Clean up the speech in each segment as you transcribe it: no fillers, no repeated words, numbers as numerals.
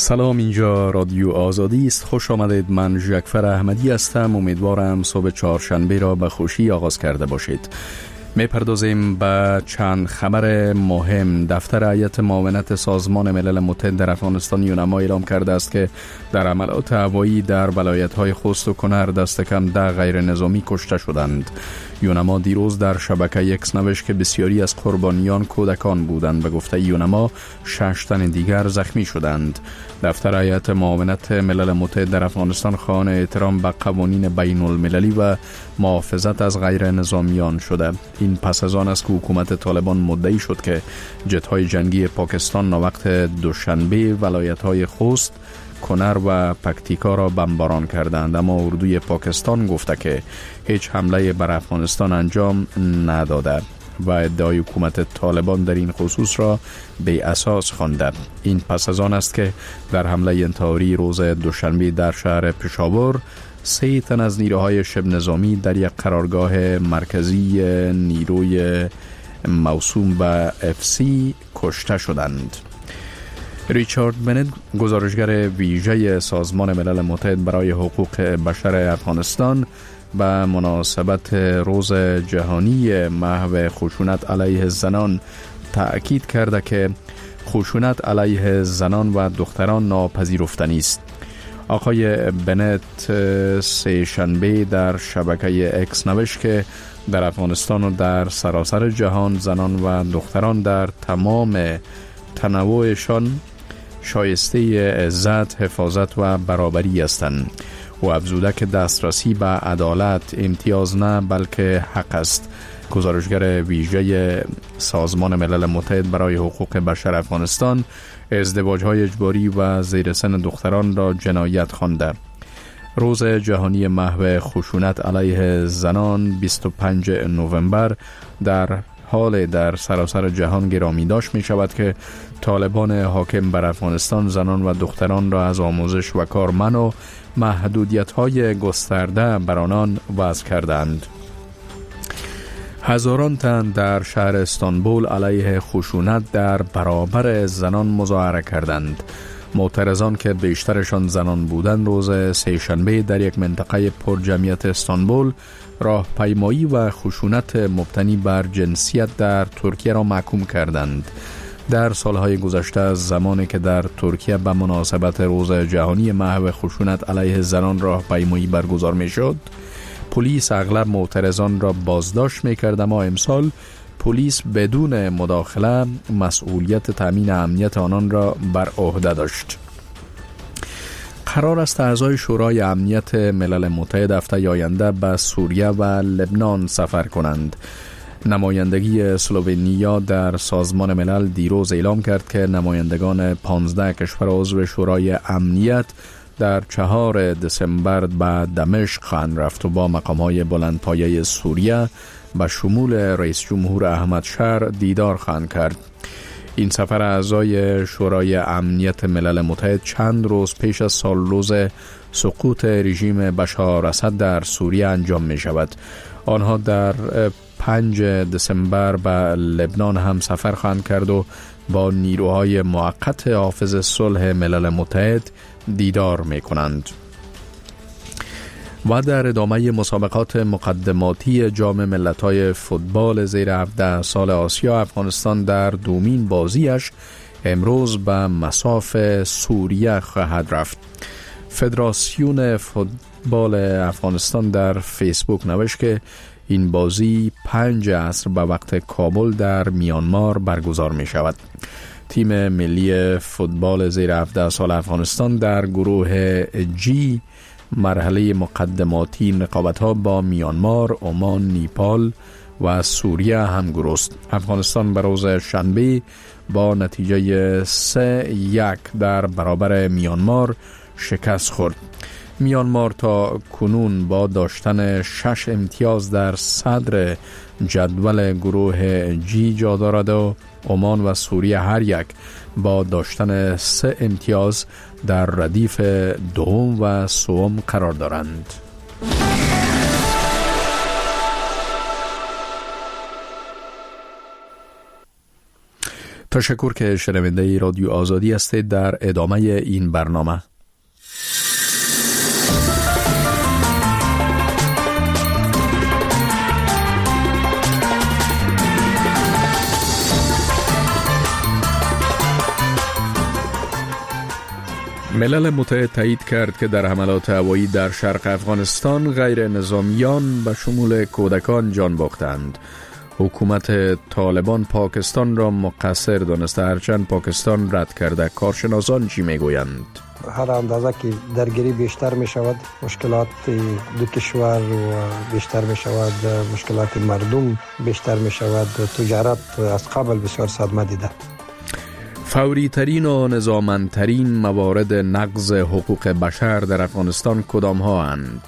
سلام، اینجا رادیو آزادی است. خوش آمدید. من ژکفر احمدی هستم. امیدوارم صبح چهارشنبه را به خوشی آغاز کرده باشید. میپردازیم به چند خبر مهم. دفتر هیئت معاونت سازمان ملل متحد در افغانستان یونما اعلام کرده است که در عملیات هوایی در ولایت‌های خوست و کنر دست کم 10 غیر نظامی کشته شدند. یونما دیروز در شبکه اکس نوشت که بسیاری از قربانیان کودکان بودند. به گفته یونما 6 تن دیگر زخمی شدند. دفتر هیئت معاونت ملل متحد در افغانستان خواهان احترام به قوانین بین المللی و محافظت از غیر نظامیان شده. این پس از آن است که حکومت طالبان مدعی شد که جت‌های جنگی پاکستان وقت دوشنبه ولایت‌های خوست، کنر و پکتیکا را بمباران کردند، اما اردوی پاکستان گفته که هیچ حمله بر افغانستان انجام نداده و ادعای حکومت طالبان در این خصوص را بی اساس خوانده. این پس از آن است که در حمله انتحاری روز دوشنبه در شهر پشاور 3 تن از نیروهای شبه نظامی در یک قرارگاه مرکزی نیروی موسوم به FC کشته شدند. ریچارد بنت، گزارشگر ویژه سازمان ملل متحد برای حقوق بشر افغانستان، به مناسبت روز جهانی محو خشونت علیه زنان تأکید کرده که خشونت علیه زنان و دختران ناپذیرفتنی است. آقای بنت سه شنبه در شبکه اکس نوشت که در افغانستان و در سراسر جهان زنان و دختران در تمام تنوعشان شایسته عزت، حفاظت و برابری هستند. و افزوده که دسترسی به عدالت امتیاز نه بلکه حق است. گزارشگر ویژه سازمان ملل متحد برای حقوق بشر افغانستان ازدواج‌های اجباری و زیر سن دختران را جنایت خوانده. روز جهانی محو خشونت علیه زنان 25 نوامبر در حال در سراسر جهان گرامی داشت می شود که طالبان حاکم بر افغانستان زنان و دختران را از آموزش و کار منع و محدودیت‌های گسترده بر آنان وضع کردند. هزاران تن در شهر استانبول علیه خشونت در برابر زنان مظاهره کردند. معترضان که بیشترشان زنان بودند روز سه‌شنبه در یک منطقه پرجمعیت استانبول راهپیمایی و خشونت مبتنی بر جنسیت در ترکیه را محکوم کردند. در سالهای گذشته از زمانی که در ترکیه به مناسبت روز جهانی محو خشونت علیه زنان راهپیمایی برگزار می‌شد، پلیس اغلب معترضان را بازداشت می‌کرد، اما امسال پلیس بدون مداخله مسئولیت تامین امنیت آنان را بر عهده داشت. قرار است اعضای شورای امنیت ملل متحد هفته آینده به سوریه و لبنان سفر کنند. نمایندگی اسلوونیا در سازمان ملل دیروز اعلام کرد که نمایندگان 15 کشور عضو شورای امنیت در 4 دسامبر به دمشق خواهند رفت و با مقام‌های بلندپایه سوریه به شمول رئیس جمهور احمد شر دیدار خواهند کرد. این سفر اعضای شورای امنیت ملل متحد چند روز پیش از سالروز سقوط رژیم بشار اسد در سوریه انجام می شود. آنها در 5 دسامبر به لبنان هم سفر خواهند کرد و با نیروهای موقت حافظ صلح ملل متحد دیدار می کنند. و در ادامه مسابقات مقدماتی جام ملت‌های فوتبال زیر 17 سال آسیا، افغانستان در دومین بازیش امروز به مصاف سوریه خواهد رفت. فدراسیون فوتبال افغانستان در فیسبوک نوشت که این بازی 5 عصر به وقت کابل در میانمار برگزار می شود. تیم ملی فوتبال زیر 17 سال افغانستان در گروه جی مرحله مقدماتی رقابت‌ها با میانمار، عمان، نیپال و سوریه همگروه است. افغانستان به روز شنبه با نتیجه 3-1 در برابر میانمار شکست خورد. میانمار تا کنون با داشتن 6 امتیاز در صدر جدول گروه جی جا دارد و عمان و سوریه هر یک با داشتن 3 امتیاز در ردیف دوم و سوم قرار دارند. تشکر که شنونده رادیو آزادی هستید. در ادامه این برنامه ملل متحد تایید کرد که در حملات هوایی در شرق افغانستان غیر نظامیان به شمول کودکان جان باختند. حکومت طالبان پاکستان را مقصر دانسته، هرچند پاکستان رد کرده. کارشناسان چی میگویند؟ هر اندازه که درگیری بیشتر می شود، مشکلات دو کشور بیشتر می شود، مشکلات مردم بیشتر می شود. تجارت از قبل بسیار صدمه دیده. فوری ترین و نظاممندترین موارد نقض حقوق بشر در افغانستان کدام ها اند؟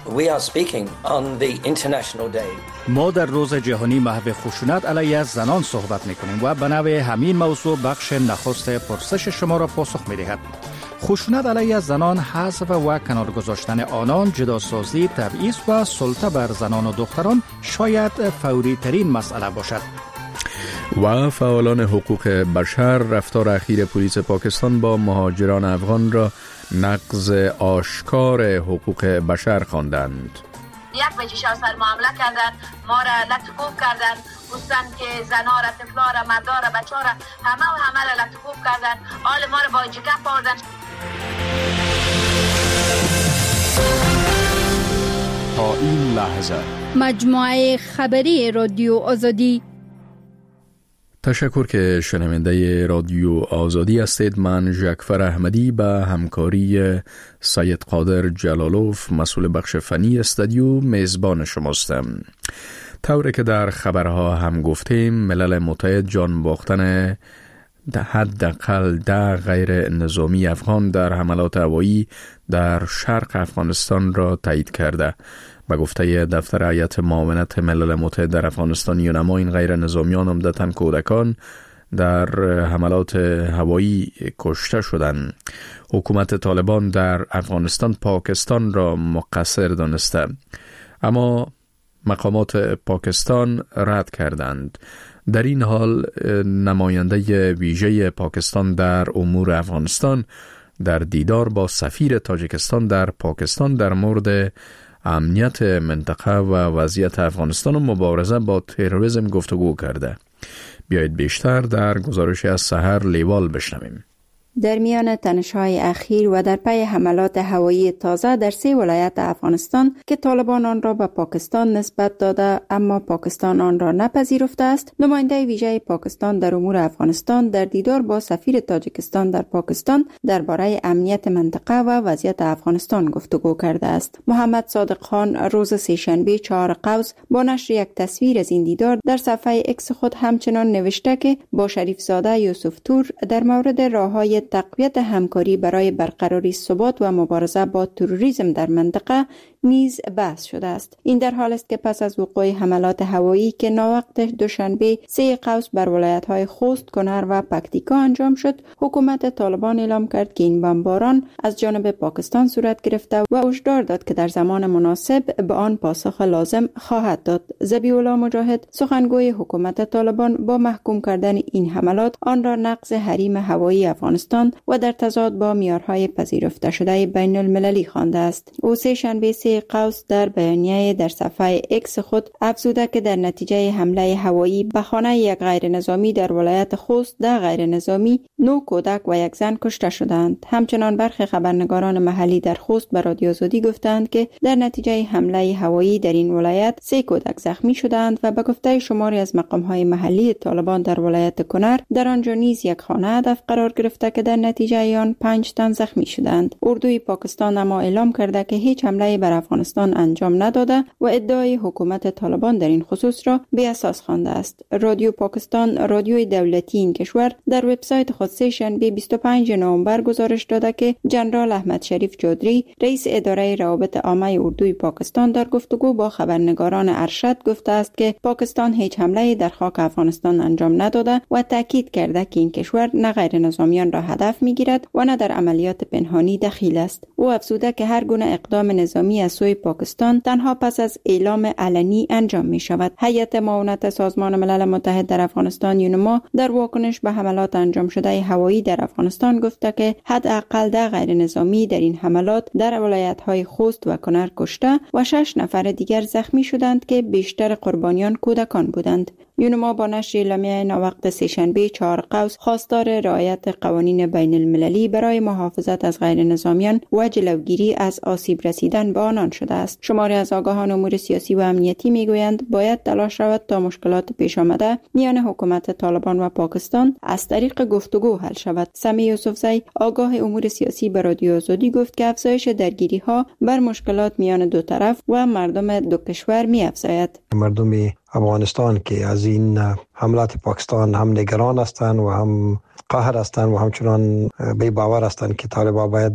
ما در روز جهانی محو خشونت علیه زنان صحبت میکنیم و به نوع همین موضوع بخش نخست پرسش شما را پاسخ میدهد. خشونت علیه زنان، حذف و کنار گذاشتن آنان، جداسازی، تبعیض و سلطه بر زنان و دختران شاید فوری ترین مسئله باشد. و فعالان حقوق بشر رفتار اخیر پلیس پاکستان با مهاجران افغان را نقض آشکار حقوق بشر خواندند. یک بچه سر معامله کردن، ما را لطفوف کردن، گفتن که زنا را، طفلا را، مردا را، بچه را همه را لطفوف کردن، آل ما را با جکف آوردن. تا این لحظه مجموعه خبری رادیو آزادی. تشکر که شنونده رادیو آزادی هستید. من ژکفر احمدی به همکاری سید قادر جلالوف مسئول بخش فنی استودیو میزبان شماستم. طوری که در خبرها هم گفتیم، ملل متحد جان باختن حداقل 10 غیر نظامی افغان در حملات هوایی در شرق افغانستان را تایید کرده. به گفته دفتر هیئت معاونت ملل متحد در افغانستان، یونما این غیر نظامیان عمدتاً کودکان در حملات هوایی کشته شدند. حکومت طالبان در افغانستان پاکستان را مقصر دانسته، اما مقامات پاکستان رد کردند. در این حال نماینده ویژه پاکستان در امور افغانستان در دیدار با سفیر تاجیکستان در پاکستان در مورد امنیت منطقه و وضعیت افغانستان و مبارزه با تروریسم گفتگو کرده. بیایید بیشتر در گزارش از سحر لیوال بشنویم. در میان تنش‌های اخیر و در پی حملات هوایی تازه در 3 ولایت افغانستان که طالبان آن را به پاکستان نسبت داده اما پاکستان آن را نپذیرفته است، نماینده ویژه پاکستان در امور افغانستان در دیدار با سفیر تاجیکستان در پاکستان درباره امنیت منطقه و وضعیت افغانستان گفتگو کرده است. محمد صادق خان روز سه‌شنبه 4 قوس با نشر یک تصویر از این دیدار در صفحه اکس خود همچنان نوشته که با شریف زاده یوسف تور در مورد راههای تقویت همکاری برای برقراری ثبات و مبارزه با تروریسم در منطقه نیز بحث شده است. این در حال است که پس از وقوع حملات هوایی که ناوقت دوشنبه 3 قوس بر ولایت‌های خوست، کنر و پکتیکا انجام شد، حکومت طالبان اعلام کرد که این بمباران از جانب پاکستان صورت گرفته و هشدار داد که در زمان مناسب به آن پاسخ لازم خواهد داد. ذبیح الله مجاهد، سخنگوی حکومت طالبان، با محکوم کردن این حملات آن را نقض حریم هوایی افغانستان و در تضاد با معیارهای پذیرفته شده بین المللی خوانده است. او سه‌شنبه قوس در بیانیه در صفحه اکس خود افزوده که در نتیجه حمله هوایی به خانه یک غیر نظامی در ولایت خوست 10 غیر نظامی، 9 کودک و 1 زن کشته شدند. همچنان برخی خبرنگاران محلی در خوست به رادیو آزادی گفتند که در نتیجه حمله هوایی در این ولایت 3 کودک زخمی شدند و به گفته شماری از مقام‌های محلی طالبان در ولایت کنر در آنجا نیز یک خانه هدف قرار گرفته که در نتیجه آن 5 تن زخمی شدند. اردوی پاکستان اما اعلام کرده که هیچ حمله بر افغانستان انجام نداده و ادعای حکومت طالبان در این خصوص را بی اساس خوانده است. رادیو پاکستان، رادیوی دولتی این کشور، در وبسایت خود سه‌شنبه 25 نوامبر گزارش داده که جنرال احمد شریف چودری، رئیس اداره روابط عامه اردوی پاکستان، در گفتگو با خبرنگاران ارشد گفته است که پاکستان هیچ حمله در خاک افغانستان انجام نداده و تاکید کرده که این کشور نه غیر نظامیان را هدف میگیرد و نه در عملیات پنهانی دخیل است. او افزوده که هر گونه اقدام نظامی از سوی پاکستان تنها پس از اعلام علنی انجام می شود. هیئت معاونت سازمان ملل متحد در افغانستان یونما در واکنش به حملات انجام شده هوایی در افغانستان گفته که حداقل 10 غیر نظامی در این حملات در ولایت‌های خوست و کنر کشته و 6 نفر دیگر زخمی شدند که بیشتر قربانیان کودکان بودند. یونما با نشر اعلامیه ناوقت سه‌شنبه 4 قوس خواستار رعایت قوانین بین المللی برای محافظت از غیر نظامیان و جلوگیری از آسیب رسیدن به آنان شده است. شماری از آگاهان امور سیاسی و امنیتی میگویند باید تلاش رود تا مشکلات پیش آمده میان حکومت طالبان و پاکستان از طریق گفتگو حل شود. سمی یوسفزی آگاه امور سیاسی به رادیو آزادی گفت که افزایش درگیری‌ها بر مشکلات میان دو طرف و مردم دو کشور می‌افزاید. مردم افغانستان که از این حملات پاکستان هم نگران هستند و هم قهر هستند و همچنان بی باور هستند که طالبان باید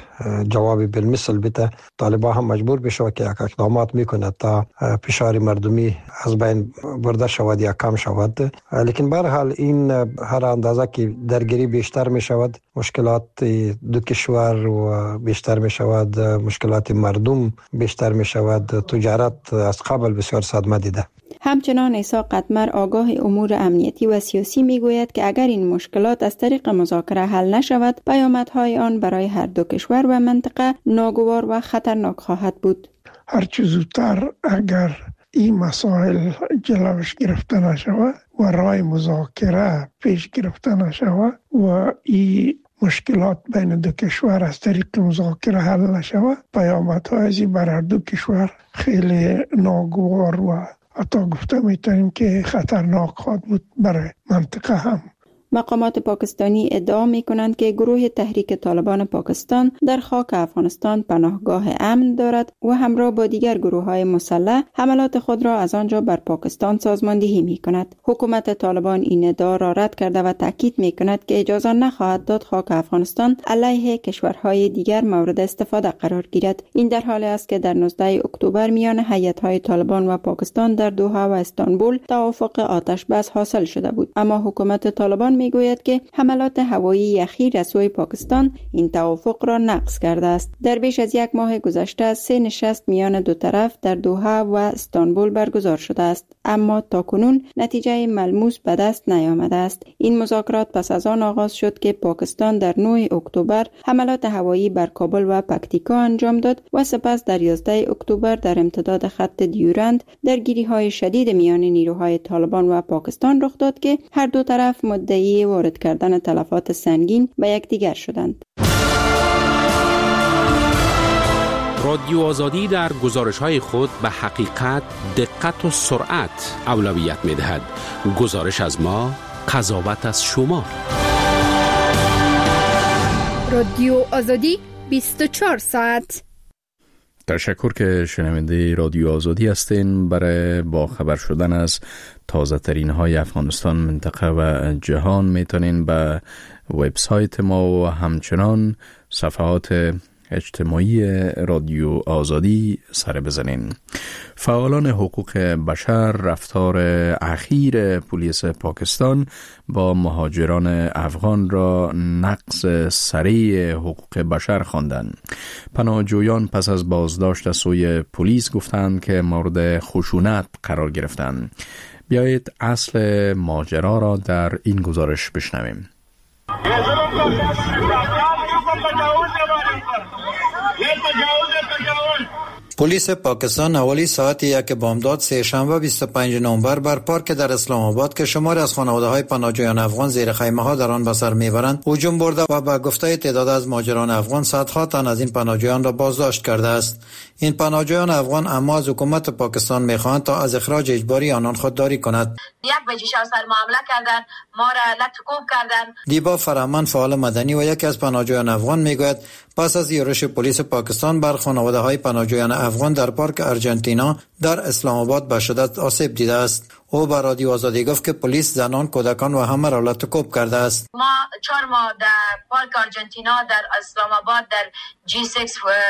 جوابی بالمثل بده. طالبان هم مجبور بشه که اقدامات میکنه تا فشار مردمی از بین برده شود یا کم شود. لیکن به هر حال این هر اندازه که درگیری بیشتر می شود، مشکلات دو کشور و بیشتر می شود، مشکلات مردم بیشتر می شود، تجارت از قبل بسیار صدمه دیده. همچنان عیسی قطمر آگاه امور امنیتی و سیاسی میگوید که اگر این مشکلات از طریق مذاکره حل نشود، پیامدهای آن برای هر دو کشور و منطقه ناگوار و خطرناک خواهد بود. هرچه زودتر اگر این مسائل جلوش گرفته نشود و راه مذاکره پیش گرفته نشود و این مشکلات بین دو کشور از طریق مذاکره حل نشود، پیامدهای بر هر دو کشور خیلی ناگوار و حتی گفته میتونیم که خطرناک خواهد بود برای منطقه هم. مقامات پاکستانی ادعا می کنند که گروه تحریک طالبان پاکستان در خاک افغانستان پناهگاه امن دارد و همراه با دیگر گروه های مسلح حملات خود را از آنجا بر پاکستان سازماندهی می کند. حکومت طالبان این ادعا را رد کرده و تاکید می کند که اجازه نخواهد داد خاک افغانستان علیه کشورهای دیگر مورد استفاده قرار گیرد. این در حالی است که در 19 اکتبر میان هیئت‌های طالبان و پاکستان در دوحه و استانبول توافق آتش بس حاصل شده بود، اما حکومت طالبان میگوید که حملات هوایی اخیر از سوی پاکستان این توافق را نقض کرده است. در بیش از 1 ماه گذشته 3 نشست میان دو طرف در دوحه و استانبول برگزار شده است، اما تاکنون نتیجه ملموس به دست نیامده است. این مذاکرات پس از آن آغاز شد که پاکستان در 9 اکتبر حملات هوایی بر کابل و پکتیکا انجام داد و سپس در 11 اکتبر در امتداد خط دیورند درگیری‌های شدید میان نیروهای طالبان و پاکستان رخ داد که هر دو طرف مدعی وارد کردن تلفات سنگین به یکدیگر شدند. رادیو آزادی در گزارش‌های خود به حقیقت، دقت و سرعت اولویت می‌دهد. گزارش از ما، قضاوت از شما. رادیو آزادی 24 ساعت. تشکر که شنونده رادیو آزادی هستین. برای باخبر شدن از تازه ترین های افغانستان، منطقه و جهان میتونین به وبسایت ما و همچنان صفحات اجتماعی رادیو آزادی سر بزنین. فعالان حقوق بشر رفتار اخیر پلیس پاکستان با مهاجران افغان را نقض سریع حقوق بشر خواندند. پناهجویان پس از بازداشت از سوی پلیس گفتند که مورد خشونت قرار گرفتند. بیایید اصل ماجرا را در این گزارش بشنویم. پلیس پاکستان حوالی ساعت 1 بامداد سه‌شنبه 25 نوامبر بر پارک در اسلام آباد که شماری از خانواده‌های پناهجویان افغان زیر خیمه‌ها در آن به سر می‌برند هجوم برده و به گفته تعداد از مهاجران افغان صدها تن از این پناهجویان را بازداشت کرده است. این پناهجویان افغان اما از حکومت پاکستان می‌خواهند تا از اخراج اجباری آنان خودداری کند. 1 بجه شب سر معامله کردن، ما را لطف‌کوب کردن. دیبا فرهمند فعال مدنی و یکی از پناهجویان افغان میگوید پس از یورش پلیس پاکستان بر خانواده‌های پناهجویان افغان در پارک ارجنتینا در اسلام آباد به شدت آسیب دیده است. او به رادیو آزادی گفت که پلیس زنان، کودکان و همه را لطف‌کوب کرده است. ما 4 ماه در پارک ارجنتینا در اسلام آباد در G6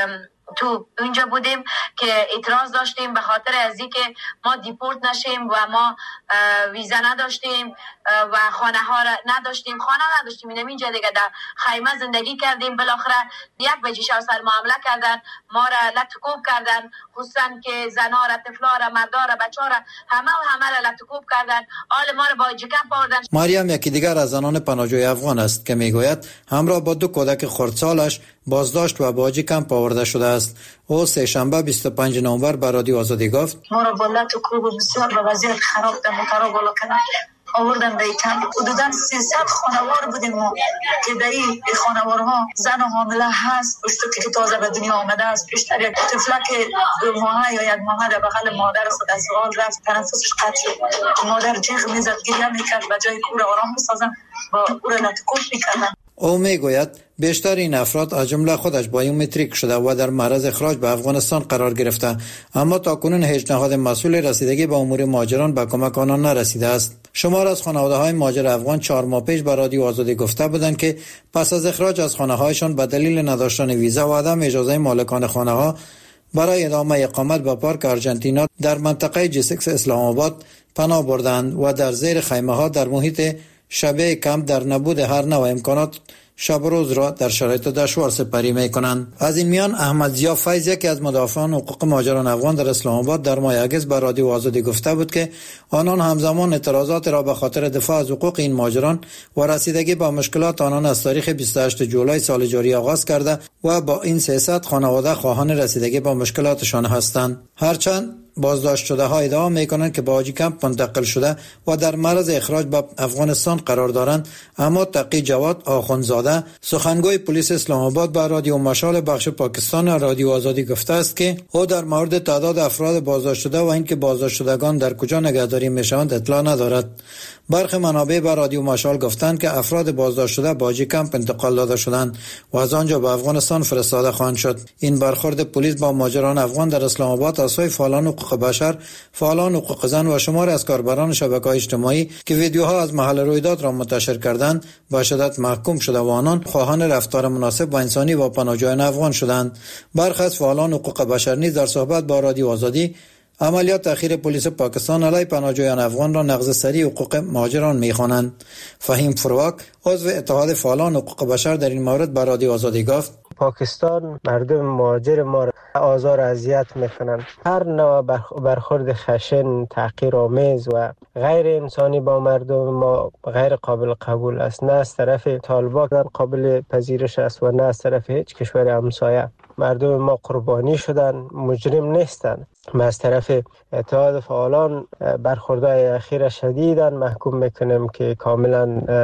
تو اونجا بودیم که اعتراض داشتیم به خاطر از اینکه ما دیپورت نشیم و ما ویزا نداشتیم و خانه ها نداشتیم. اینجا دیگه در خیمه زندگی کردیم. بالاخره 1 بجه شب سر معامله کردن، ما را لطکوب کردن، خصوصا که زنا را، طفلا را، مردا را، بچه را همه را لطکوب کردن. حال ما را با جکپ آوردن. مریم یکی دیگر از زنان پناهجوی افغان است که میگوید همراه با 2 کودک خردسالش بازداشت و با کمپ آورده شده است. او سه شنبه 25 نوامبر به رادیو آزادی گفت ما را با لطکوب بسیار به وضعیت خراب بالا کردن، آوردن به کمپ. حدوداً 300 خانوار بودیم ما که در این خانوارها زن حامله هست، پشتوکی که تازه به دنیا آمده است، پیشتر یک طفلک 2 ماهه یا 1 ماهه در بغل مادر خود از حال رفت، تنفسش قطع شد. مادر جیغ میزد، گریه میکرد، به جای که او را آرام بسازن با او را لطکوب میکردن. او میگوید بیشتر این افراد از جمله خودش بایومتریک شده و در معرض اخراج به افغانستان قرار گرفته، اما تاکنون هیچ نهاد مسئول رسیدگی به امور مهاجران به کمک آنان نرسیده است. شمار از خانواده‌های مهاجر افغان 4 ماه پیش به رادیو آزادی گفته بودند که پس از اخراج از خانه‌هایشان به دلیل نداشتن ویزا و عدم اجازه مالکان خانه‌ها برای ادامه اقامت به پارک آرژانتینا در منطقه جی6 اسلام آباد پناه بردند و در زیر خیمه‌ها در محیط شبیه کمپ در نبود هر نوع امکانات شب و روز را در شرایط دشوار سپری می‌کنند. از این میان احمد ضیا فیض، یکی از مدافعان حقوق مهاجران افغان در اسلام آباد، در ماه اگست به رادیو آزادی گفته بود که آنان همزمان اعتراضات را به خاطر دفاع از حقوق این مهاجران و رسیدگی به مشکلات آنان از تاریخ 28 جولای سال جاری آغاز کرده و با این 300 خانواده خواهان رسیدگی به مشکلاتشان هستند. هرچند بازداشت شده ها ادعا میکنند که به حاجی کمپ منتقل شده و در معرض اخراج به افغانستان قرار دارند، اما تقی جواد آخوندزاده، سخنگوی پلیس اسلام آباد، به رادیو مشال بخش پاکستان رادیو آزادی گفته است که او در مورد تعداد افراد بازداشت شده و اینکه بازداشت شدگان در کجا نگهداری میشوند اطلاع ندارد. برخی منابع به رادیو مشال گفتند که افراد بازداشت شده به حاجی کمپ انتقال داده شدند و از آنجا به افغانستان فرستاده خواهند شد. این برخورد پلیس با مهاجران افغان در اسلام آباد از سوی فعالان حقوق بشر، فعالان حقوق زن و شمار از کاربران شبکه‌های اجتماعی که ویدیوها از محل رویداد را منتشر کردند به شدت محکوم شده و آنان خواهان رفتار مناسب و انسانی با پناهجویان افغان شدند. برخی از فعالان حقوق بشر نیز در صحبت با رادیو آزادی عملیات اخیر پلیس پاکستان علیه پناهجویان افغان را نقض سریع حقوق مهاجران می‌خوانند. فهیم فروک، عضو اتحاد فعالان حقوق بشر، در این مورد به رادیو آزادی گفت پاکستان مردم مهاجر ما را آزار و اذیت میکنند. هر نوع برخورد خشن، تحقیرآمیز و غیر انسانی با مردم ما غیر قابل قبول است. نه از طرف طالبان قابل پذیرش است و نه از طرف هیچ کشور همسایه. مردم ما قربانی شدن، مجرم نیستند. ما از طرف اتحاد فعالان برخوردهای اخیر شدیداً محکوم میکنیم که کاملا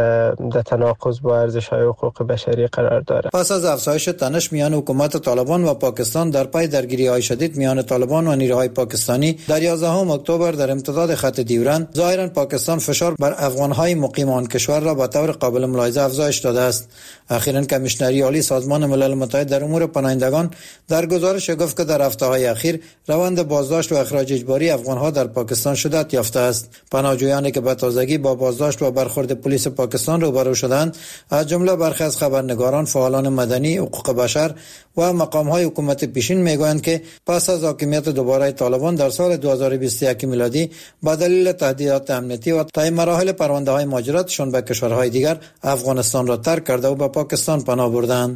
در تناقض با ارزش‌های حقوق بشری قرار دارد. پس از افزایش تنش میان حکومت طالبان و پاکستان در پی درگیری‌های شدید میان طالبان و نیروهای پاکستانی در 11 اکتبر در امتداد خط دیورند، ظاهراً پاکستان فشار بر افغان‌های مقیم آن کشور را به طور قابل ملاحظه افزایش داده است. اخیراً کمیشنری عالی سازمان ملل متحد در امور پناهندگان در گزارش گفت که در هفته‌های اخیر روند بازداشت و اخراج اجباری افغان‌ها در پاکستان شدت یافته است. پناهجویانی که به تازگی با بازداشت و برخورد پلیس پاکستان روبرو شدند، از جمله برخی از خبرنگاران، فعالان مدنی، حقوق بشر و مقام‌های حکومت پیشین میگویند که پس از حاکمیت دوباره طالبان در سال 2021 میلادی به دلیل تهدیدات امنیتی و طی مراحل پرونده‌های مهاجرتشان به کشورهای دیگر افغانستان را ترک کرده و به پاکستان پناه بردند.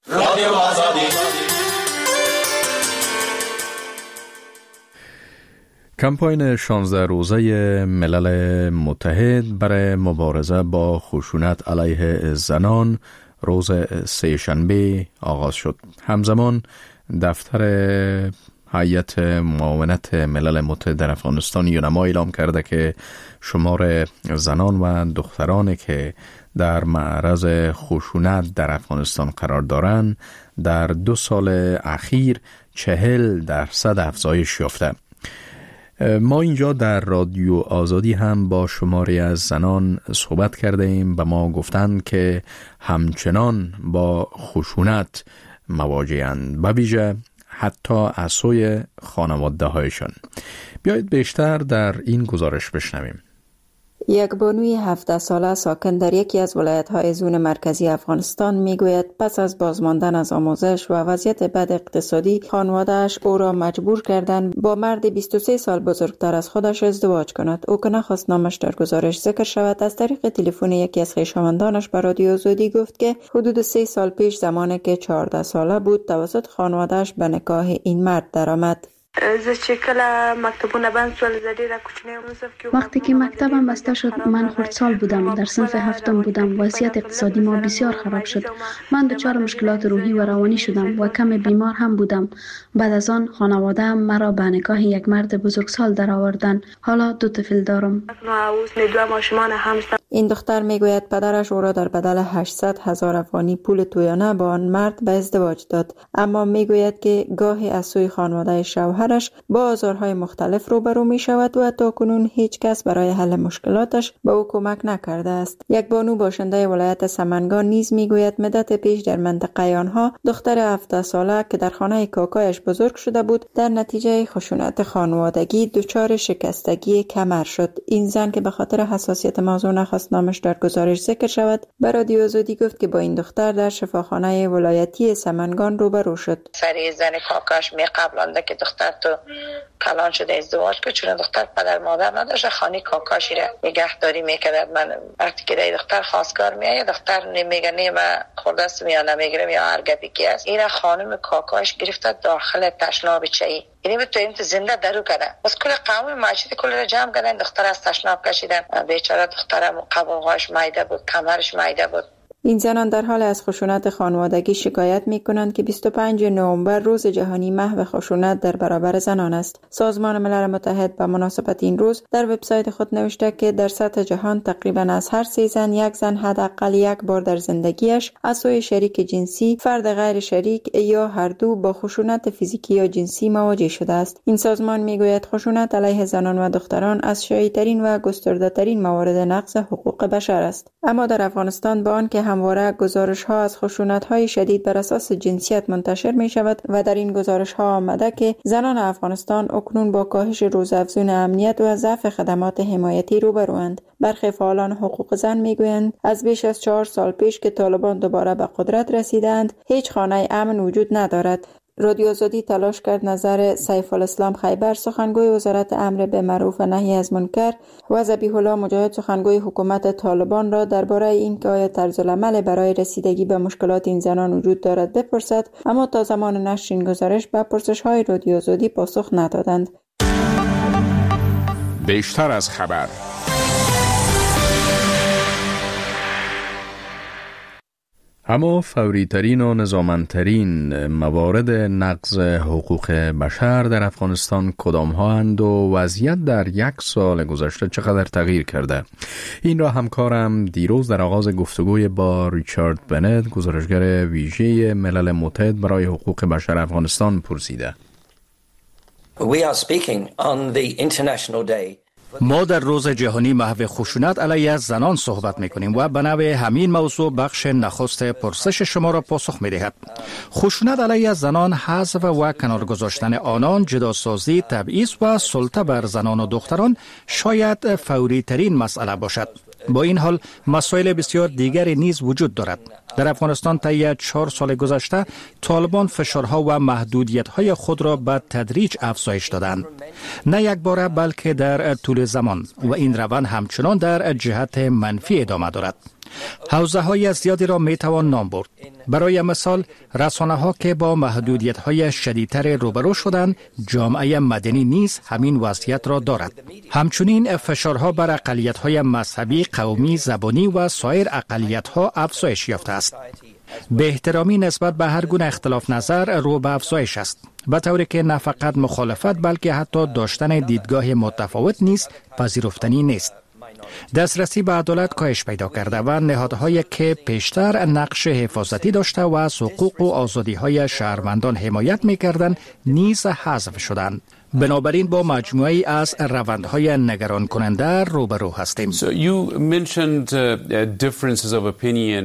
کمپاین 16 روزه ملل متحد برای مبارزه با خشونت علیه زنان روز سه شنبه آغاز شد. همزمان دفتر هیئت معاونت ملل متحد در افغانستان یونما اعلام کرده که شمار زنان و دخترانی که در معرض خشونت در افغانستان قرار دارند در 2 سال اخیر 40% افزایش یافته. ما اینجا در رادیو آزادی هم با شماری از زنان صحبت کرده ایم و ما گفتند که همچنان با خشونت مواجه‌اند، به ویژه حتی از سوی خانواده هایشان. بیایید بیشتر در این گزارش بشنویم. یک بانوی 17 ساله ساکن در یکی از ولایت‌های زون مرکزی افغانستان میگوید پس از بازماندن از آموزش و وضعیت بد اقتصادی خانواده‌اش او را مجبور کردند با مرد 23 سال بزرگتر از خودش ازدواج کند. او که نخواست نامش در گزارش ذکر شود از طریق تلفن یکی از خویشاوندانش به رادیو آزادی گفت که حدود 3 سال پیش زمانی که 14 ساله بود توسط خانواده‌اش به نکاح این مرد درآمد. وقتی که مکتبم بسته شد من خردسال بودم، در صنف هفتم بودم. وضعیت اقتصادی ما بسیار خراب شد. من دچار مشکلات روحی و روانی شدم و کم بیمار هم بودم. بعد از آن خانواده هم مرا به نکاح یک مرد بزرگسال درآوردن. حالا 2 طفل دارم. این دختر میگوید پدرش او را در بدل 800,000 افغانی پول تویانه با آن مرد به ازدواج داد، اما میگوید که گاهی از سوی خانواده شوهرش با آزارهای مختلف روبرو می شود و تاکنون هیچ کس برای حل مشکلاتش به او کمک نکرده است. یک بانو باشنده ولایت سمنگان نیز میگوید مدت پیش در منطقه آنها دختر 17 ساله که در خانه کاکایش بزرگ شده بود در نتیجه خشونت خانوادگی دچار شکستگی کمر شد. این زن که به خاطر حساسیت موضوع نخواست نامش در گزارش ذکر شود به رادیو آزادی گفت که با این دختر در شفاخانه ولایتی سمنگان روبرو شد. سری زن کاکاش می قبلانده که دختر تو کلان شده ازدواج که چون دختر پدر مادر نداشته خانه کاکاشی را نگهداری میکرد. من وقتی که دختر خواستگار میاد دختر نمیگه نه من خوردست یا نمیگیرم یا هر گپی که است، این خانم کاکاش گرفته داخل تشناب چایی، یعنی تو این زنده درو کردن. بس کل قوم معاشرت کل را جمع کردن دختر از تشناب کشیدن. بیچاره دخترم قبولهاش مایده بود، کمرش مایده بود. این زنان در حال از خشونت خانوادگی شکایت می کنند که 25 نوامبر روز جهانی محو خشونت در برابر زنان است. سازمان ملل متحد به مناسبت این روز در وبسایت خود نوشته که در سطح جهان تقریبا از هر 3 زن یک زن حداقل یک بار در زندگیش از سوی شریک جنسی، فرد غیر شریک یا هر دو با خشونت فیزیکی یا جنسی مواجه شده است. این سازمان میگوید خشونت علیه زنان و دختران از شایع‌ترین و گسترده‌ترین موارد نقض حقوق بشر است. اما در افغانستان با آنکه همواره گزارش‌ها از خشونت‌های شدید بر اساس جنسیت منتشر می‌شود و در این گزارش‌ها آمده که زنان افغانستان اکنون با کاهش روزافزون امنیت و ضعف خدمات حمایتی روبروند. برخی فعالان حقوق زن می‌گویند از بیش از 4 سال پیش که طالبان دوباره به قدرت رسیدند هیچ خانه امن وجود ندارد. رادیو آزادی تلاش کرد نظر سیف الاسلام خیبر سخنگوی وزارت امر به معروف و نهی از منکر و ذبیح الله مجاهد سخنگوی حکومت طالبان را درباره اینکه آیا طرز العمل برای رسیدگی به مشکلات این زنان وجود دارد بپرسد، اما تا زمان نشر این گزارش به پرسش‌های رادیو آزادی پاسخ ندادند. بیشتر از خبر. اما فوری‌ترین و نظاممندترین موارد نقض حقوق بشر در افغانستان کدام ها اند و وضعیت در 1 سال گذشته چقدر تغییر کرده؟ این را همکارم دیروز در آغاز گفتگوی با ریچارد بنت، گزارشگر ویژه ملل متحد برای حقوق بشر افغانستان پرسیده. ما در روز جهانی محو خشونت علیه زنان صحبت می‌کنیم و به نوع همین موضوع بخش نخست پرسش شما را پاسخ می‌دهد. خشونت علیه زنان، حذف و کنار گذاشتن آنان، جداسازی، تبعیض و سلطه بر زنان و دختران شاید فوری ترین مسئله باشد. با این حال مسائل بسیار دیگری نیز وجود دارد. در افغانستان طی 4 سال گذشته طالبان فشارها و محدودیت‌های خود را به تدریج افزایش دادند. نه یک باره بلکه در طول زمان و این روند همچنان در جهت منفی ادامه دارد. حوزه‌های زیادی را میتوان نام برد. برای مثال رسانه‌ها که با محدودیت‌های شدیدتر روبرو شدند، جامعه مدنی نیز همین وضعیت را دارد. همچنین فشارها بر اقلیت‌های مذهبی، قومی، زبانی و سایر اقلیت‌ها افزایش یافته است. به احترامی نسبت به هر گونه اختلاف نظر رو به افزایش است، به طوری که نه فقط مخالفت بلکه حتی داشتن دیدگاه متفاوت نیز پذیرفتنی نیست. دسترسی به عدالت کاهش پیدا کرده و نهادهایی که پیشتر نقش حفاظتی داشته و از حقوق و آزادی‌های شهروندان حمایت می‌کردند نیز حذف شدند. بنابراین با مجموعه‌ای از روندهای نگران کننده روبرو هستیم. So you mentioned differences of opinion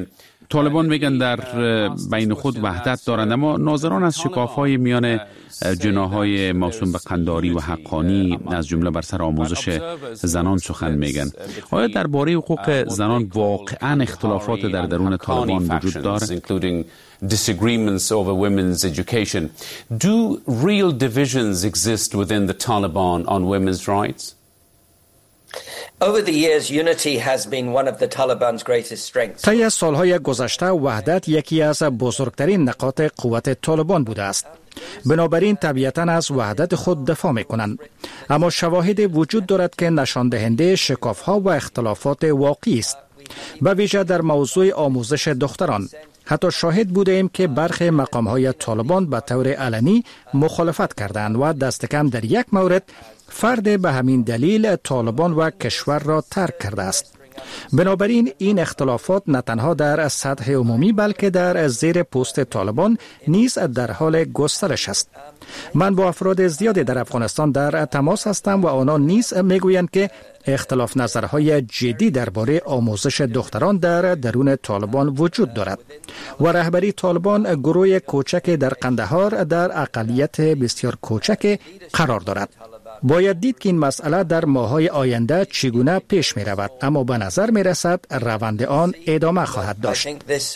طالبان میگن در بین خود وحدت دارند، اما ناظران از شکاف‌های میان جناح‌های موسوم به قنداری و حقانی از جمله بر سر آموزش زنان سخن میگن. آیا درباره حقوق زنان واقعا اختلافات در درون طالبان وجود دارد؟ Disagreements over women's education. Do real divisions exist within the Taliban on women's rights? Over the years, unity has been one of the Taliban's greatest strengths. طی سالهای گذشته وحدت یکی از بزرگترین نقاط قوت طالبان بوده است. بنابراین طبیعتاً از وحدت خود دفاع می‌کنند، اما شواهد وجود دارد که نشان دهنده شکاف‌ها و اختلافات واقعی است. به ویژه در موضوع آموزش دختران حتی شاهد بودیم که برخی مقام‌های طالبان به طور علنی مخالفت کردند و دست کم در یک مورد فرد به همین دلیل طالبان و کشور را ترک کرده است. بنابراین این اختلافات نه تنها در سطح عمومی بلکه در زیر پوست طالبان نیز در حال گسترش است. من با افراد زیادی در افغانستان در تماس هستم و آنها نیز میگویند که اختلاف نظرهای جدی درباره آموزش دختران در درون طالبان وجود دارد و رهبری طالبان گروه کوچک در قندهار در اقلیت بسیار کوچک قرار دارد. باید دید که این مسئله در ماه‌های آینده چگونه پیش می رود، اما به نظر می رسد روند آن ادامه خواهد داشت.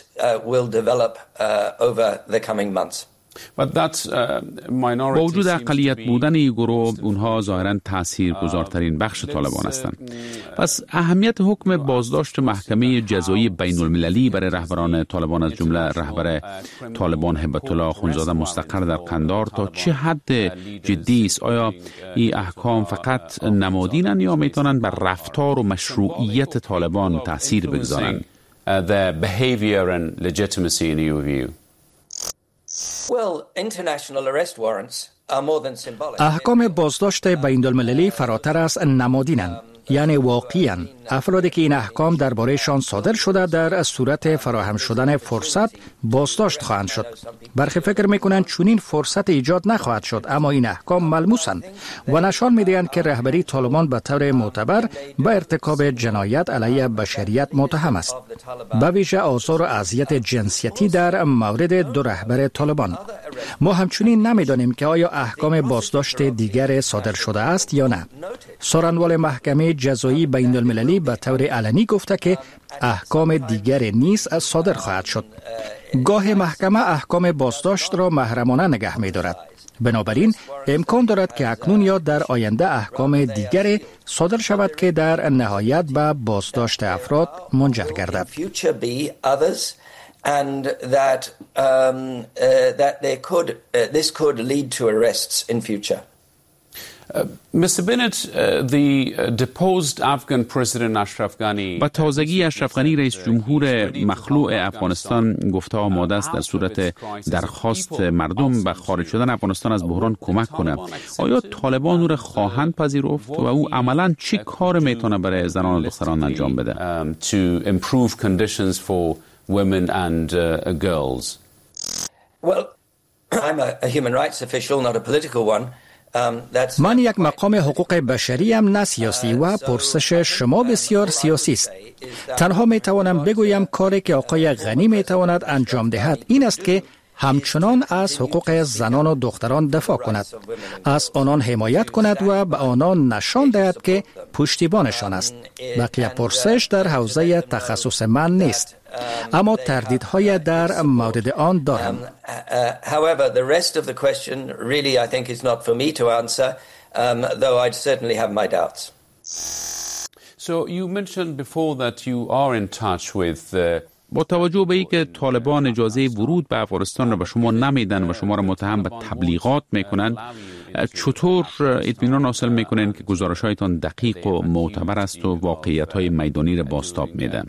با وجود اقلیت بودن این گروه، اونها ظاهراً تاثیرگذارترین بخش طالبان هستند. پس اهمیت حکم بازداشت محکمه جزایی بین المللی برای رهبران طالبان از جمله رهبر طالبان هیبت الله اخوندزاده مستقر در قندار تا چه حد جدی است؟ آیا این احکام فقط نمادینند یا میتونند بر رفتار و مشروعیت طالبان تاثیر بگذارند؟ The behavior and legitimacy in your view. احکام بازداشت بین المللی فراتر از نمادینند، یعنی واقعی‌اند. افرادی که این احکام درباره‌شان صادر شده در صورت فراهم شدن فرصت بازداشت خواهند شد. برخی فکر می‌کنند چنین فرصت ایجاد نخواهد شد، اما این احکام ملموسند و نشان می‌دهند که رهبری طالبان به طور معتبر به ارتکاب جنایت علیه بشریت متهم است، به ویژه آزار و اذیت جنسیتی در مورد دو رهبر طالبان. ما همچنین نمی‌دانیم که آیا احکام بازداشت دیگر صادر شده است یا نه. سخنگوی محکمه جزایی بین المللی به طور علنی گفته که احکام دیگر نیز صادر خواهد شد. گاه محکمه احکام بازداشت را محرمانه نگه می‌دارد. بنابراین امکان دارد که اکنون یا در آینده احکام دیگر صادر شود که در نهایت به بازداشت افراد منجر گردد. And that this could lead to arrests in future. Mr. Bennett, the deposed Afghan President Ashraf Ghani. با تازگی اشرف غنی رئیس جمهور مخلوع افغانستان گفته آماده است در صورت درخواست مردم به خارج شدن افغانستان از بحران کمک کنه. آیا طالبان او را خواهند پذیرفت و او عملاً چه کار میتونه برای زنان و دختران انجام بده؟ To improve conditions for women and girls. Well, I'm a human rights official, not a political one. من یک مقام حقوق بشری ام، نه سیاسی، و پرسش شما بسیار سیاسی است. تنها می توانم بگویم کاری که آقای غنی می تواند انجام دهد این است که همچنان از حقوق زنان و دختران دفاع کند، از آنان حمایت کند و به آنان نشان دهد که پشتیبانشان است. بقیه پرسش در حوزه تخصص من نیست، اما تردیدهای در مورد آن دارم. However, the rest of the question really I think is not for me to answer, though I'd certainly have my doubts. So you mentioned before that you are in touch with با توجه به اینکه طالبان اجازه ورود به افغانستان را به شما نمیدن و شما را متهم به تبلیغات میکنند، چطور اطمینان حاصل میکنین که گزارش‌هایتان دقیق و معتبر است و واقعیت‌های میدانی را بازتاب میدن؟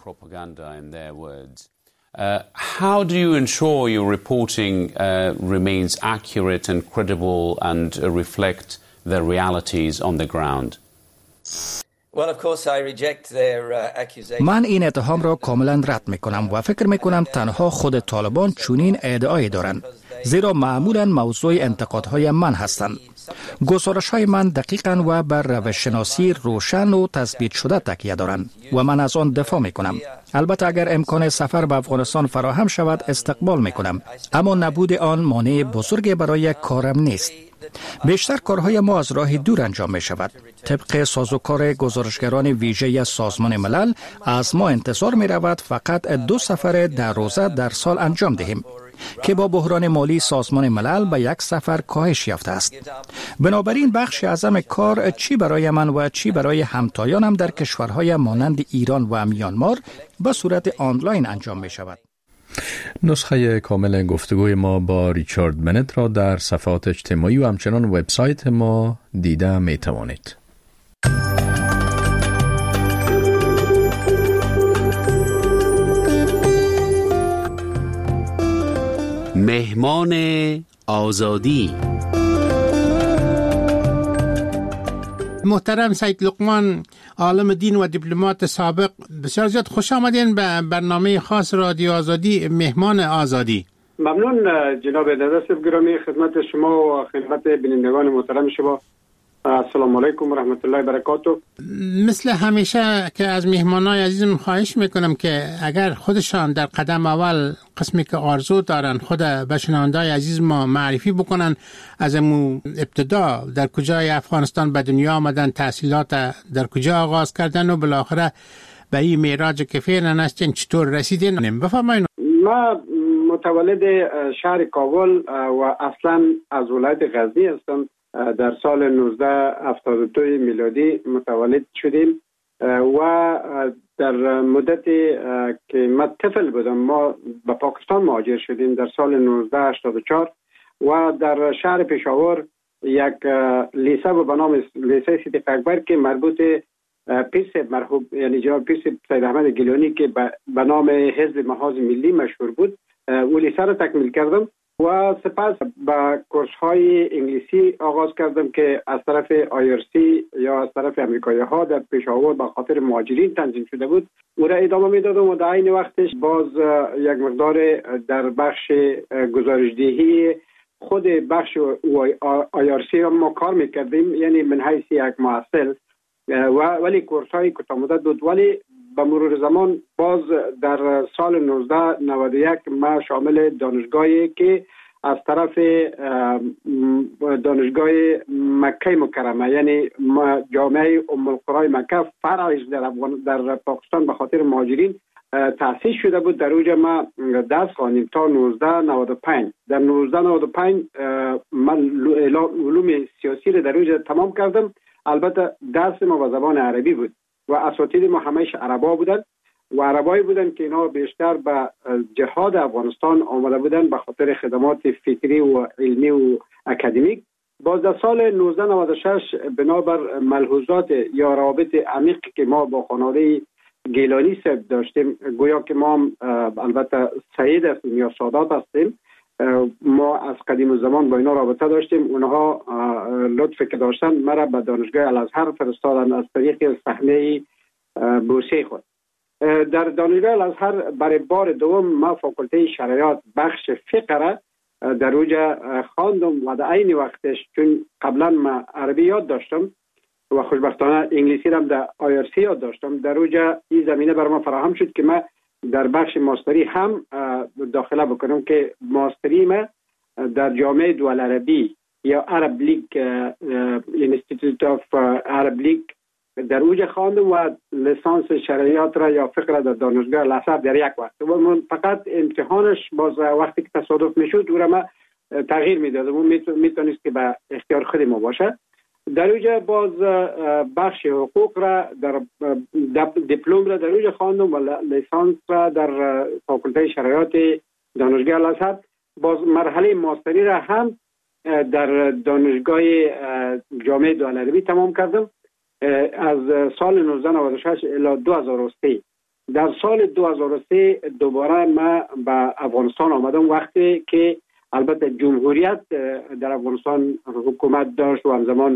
How do you ensure your reporting remains accurate and credible and reflect the realities on the ground? Well, of course, I reject their accusations. من این اتهام را کاملا رد میکنم و فکر میکنم تنها خود طالبان چنین ادعایی دارند، زیرا معمولا موضوع انتقادهای من هستند. گزارش های من دقیقاً و بر روش شناسی روشن و تثبیت شده تکیه دارند و من از آن دفاع می کنم. البته اگر امکان سفر به افغانستان فراهم شود استقبال می کنم، اما نبود آن مانع بزرگی برای کارم نیست. بیشتر کارهای ما از راه دور انجام می شود. طبق سازوکار گزارشگران ویژه سازمان ملل از ما انتظار می رود فقط 2 سفر در روزه در سال انجام دهیم که با بحران مالی سازمان ملل به 1 سفر کاهش یافته است. بنابراین بخش اعظم کار چی برای من و چی برای همتایانم در کشورهای مانند ایران و میانمار به صورت آنلاین انجام می شود. نسخه کامل گفتگوی ما با ریچارد بنت را در صفحات اجتماعی و همچنان وبسایت ما دیده می توانید. مهمان آزادی. محترم سید لقمان، عالم دین و دیپلمات سابق، بسیار زیاد خوش آمدین به برنامه خاص رادیو آزادی مهمان آزادی. ممنون جناب داداست گرامی، خدمت شما و خدمت بینندگان محترم شما. السلام علیکم و رحمت الله و برکاته. مثل همیشه که از مهمانای عزیزم خواهش میکنم که اگر خودشان در قدم اول قسمی که آرزو دارن خود به شنوندای عزیز ما معرفی بکنن، از امو ابتدا در کجای افغانستان به دنیا آمدن، تحصیلات در کجا آغاز کردن و بالاخره به این معراج که فعلا هستین چطور رسیدین بفرمایید. ما متولد شهر کابل و اصلا از ولایت غزنی هستم. در سال 1972 میلادی متولد شدیم و در مدتی که ما طفل بودم ما به پاکستان مهاجر شدیم در سال 1984 و در شهر پشاور یک لیسه به نام لیسه صدیق اکبر که مربوط پیر صاحب مرحوم یعنی جناب پیر صاحب سید احمد گیلانی که به نام حزب محاذ ملی مشهور بود او لیسه را تکمیل کردم و سپس با کورس های انگلیسی آغاز کردم که از طرف آیرسی یا از طرف امریکایی ها در پشاور به خاطر مهاجرین تنظیم شده بود. او را ادامه میدادم و در این وقتش باز یک مقدار در بخش گزارشدهی خود بخش آیرسی هم ما کار میکردیم، یعنی من حیث یک محصل ولی کورس های کوتاه مدت بود. ولی به مرور زمان باز در سال 1991 ما شامل دانشگاهی که از طرف دانشگاه مکه مکرمه یعنی جامعه ام القرى مکه فرعش در پاکستان به خاطر مهاجرین تأسیس شده بود. در اوجه ما درس خواندیم تا 1995. در 1995 من علوم سیاسی را در اوجه تمام کردم. البته درس ما به زبان عربی بود و اساتید ما همش عربا بودن و عربایی بودن که اینا بیشتر به جهاد افغانستان آمده بودن به خاطر خدمات فکری و علمی و اکادمیک. باز در سال 1996 بنابر ملحوظات یا روابط عمیق که ما با خانواده گیلانی صاحب داشتیم، گویا که ما البته سعید هستیم یا سادات هستیم، ما از قدیم زمان با اینا رابطه داشتیم. اونها لطفی که داشتن مرا به دانشگاه الازهر فرستادن از طریق صحنه بورسیه خود. در دانشگاه الازهر برای بار دوم ما فاکولته شرایط بخش فقه را در اوجه خواندم و در عین وقتش چون قبلا ما عربی یاد داشتم و خوشبختانه انگلیسی را در آیرسی یاد داشتم، در اوجه این زمینه بر ما فراهم شد که ما در بخش ماستری هم داخله بکنم که ماستری ما در جامعه دول عربی یا عرب لیگ اینستیتوت آف عرب لیگ در اوج خواندم و لیسانس شرعیات را یا فقه را در دانشگاه الازهر در یک وقت و من فقط امتحانش باز وقتی که تصادف میشد او را ما تغییر میدادم و میتونست که به اختیار خود ما باشه. در اوجه باز بخش حقوق را در دیپلم را در اوجه خواندم و لیسانس را در فاکولته شرایط دانشگاه الازهر. باز مرحله ماستری را هم در دانشگاه جامعه دول عربی تمام کردم از سال 1996 الی 2003. در سال 2003 دوباره ما به افغانستان آمدم وقتی که البته جمهوریت در افغانستان حکومت داشت و همزمان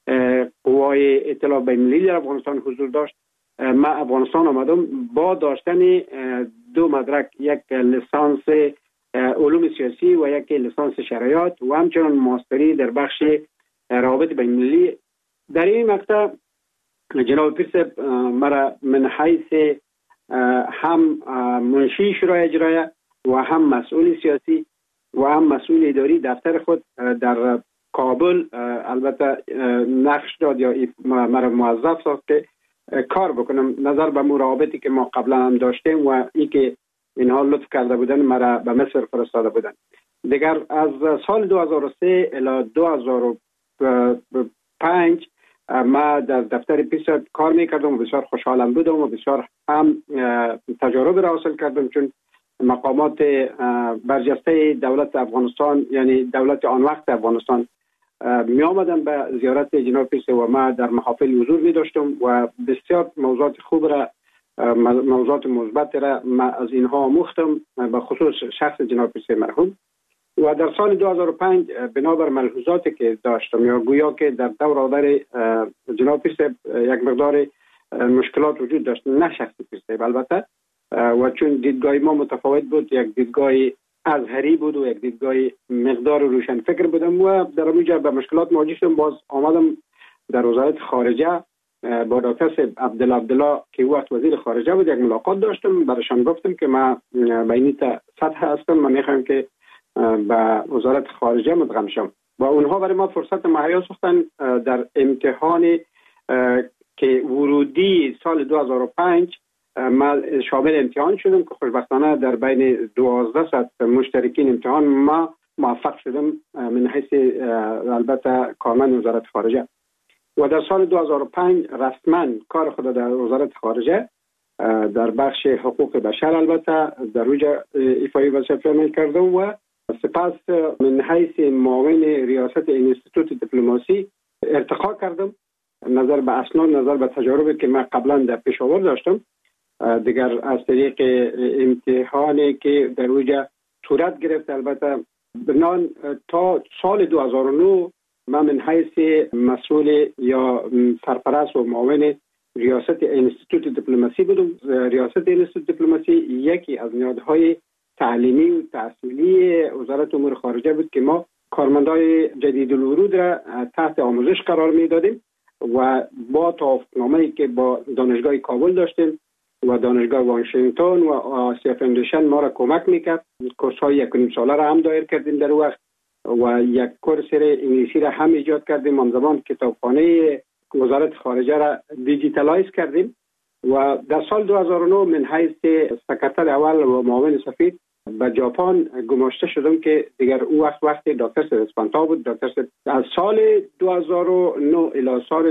قوای اطلاع بین‌المللی در افغانستان حضور داشت. ما افغانستان آمدم با داشتن 2 مدرک، یک لیسانس علوم سیاسی و یک لیسانس شرایط و همچنان ماستری در بخش روابط بین المللی. در این مقطع جناب پیر مرا من حیث هم منشی شورای اجرایه و هم مسئول سیاسی و هم مسئول اداری دفتر خود در کابل البته نقش داد یا مرا موظف ساخت که کار بکنم نظر به روابطی که ما قبلا هم داشتیم و ای که اینها لطف کرده بودن مرا به مصر فرستاده بودن. دیگر از سال 2003 الی 2005 ما در دفتر پیس کار میکردم و بسیار خوشحالم بودم و بسیار هم تجارب را حاصل کردم، چون مقامات برجسته دولت افغانستان یعنی دولت آن وقت افغانستان می آمدن به زیارت جناب پیس و ما در محافل حضور می داشتم و بسیار موضوعات خوب را موضوعات مثبت را ما از اینها آموختم، به خصوص شخص جناب پیس مرحوم. و در سال 2005 بنابر ملحوظاتی که داشتم یا گویا که در دور آور جناب پیس یک مقدار مشکلات وجود داشت، نه شخص پیس البته، و چون دیدگاه ما متفاوت بود، یک دیدگاه ازهری بود و یک دیدگاه مقدار روشن فکر بودم و در اونجا به مشکلات مواجه شدم. باز آمدم در وزارت خارجه با دکتر عبدالله که وقت وزیر خارجه بود یک ملاقات داشتم، برایشان گفتم که ما به این سطح هستم، من میخوام که به وزارت خارجه مدغم شم و اونها برای ما فرصت مهیا ساختن. در امتحان که ورودی سال 2005 ما شامل امتحان شدم که خوشبختانه در بین 1200 مشترکین امتحان ما موفق شدم من حیث البته کارمند وزارت خارجه. و در سال 2005 رسما کار خود در وزارت خارجه در بخش حقوق بشر البته در اوجا ایفای وظیفه عمل کردم و سپس من حیث معاون ریاست انستیتوت دیپلماسی ارتقا کردم. نظر به اسناد، نظر به تجاربی که من قبلا در پشاور داشتم، دیگر از طریق امتحانی که در اوجا صورت گرفت البته بنان تا سال 2009 من من حیث مسئول یا سرپرست و معاون ریاست انستیتوت دیپلماسی بودم. ریاست انستیتوت دیپلماسی یکی از نهادهای تعلیمی و تحصیلی وزارت امور خارجه بود که ما کارمندای جدید الورود را تحت آموزش قرار میدادیم و با توافقنامه‌ای که با دانشگاه کابل داشتیم و دانشگاه واشنگتن و آسیا فاندیشن ما را کمک میکرد. کورس‌های 1.5 ساله را هم دایر کردیم در وقت و یک کورس انگلیسی را هم ایجاد کردیم. همزمان کتابخانه وزارت خارجه را دیجیتالایز کردیم و در سال 2009 من حیث سکرتر اول و معاون سفیر به ژاپن گماشته شدم که دیگر اون وقت دکتر اسپانتا بود. دکتر از سال 2009 الی سال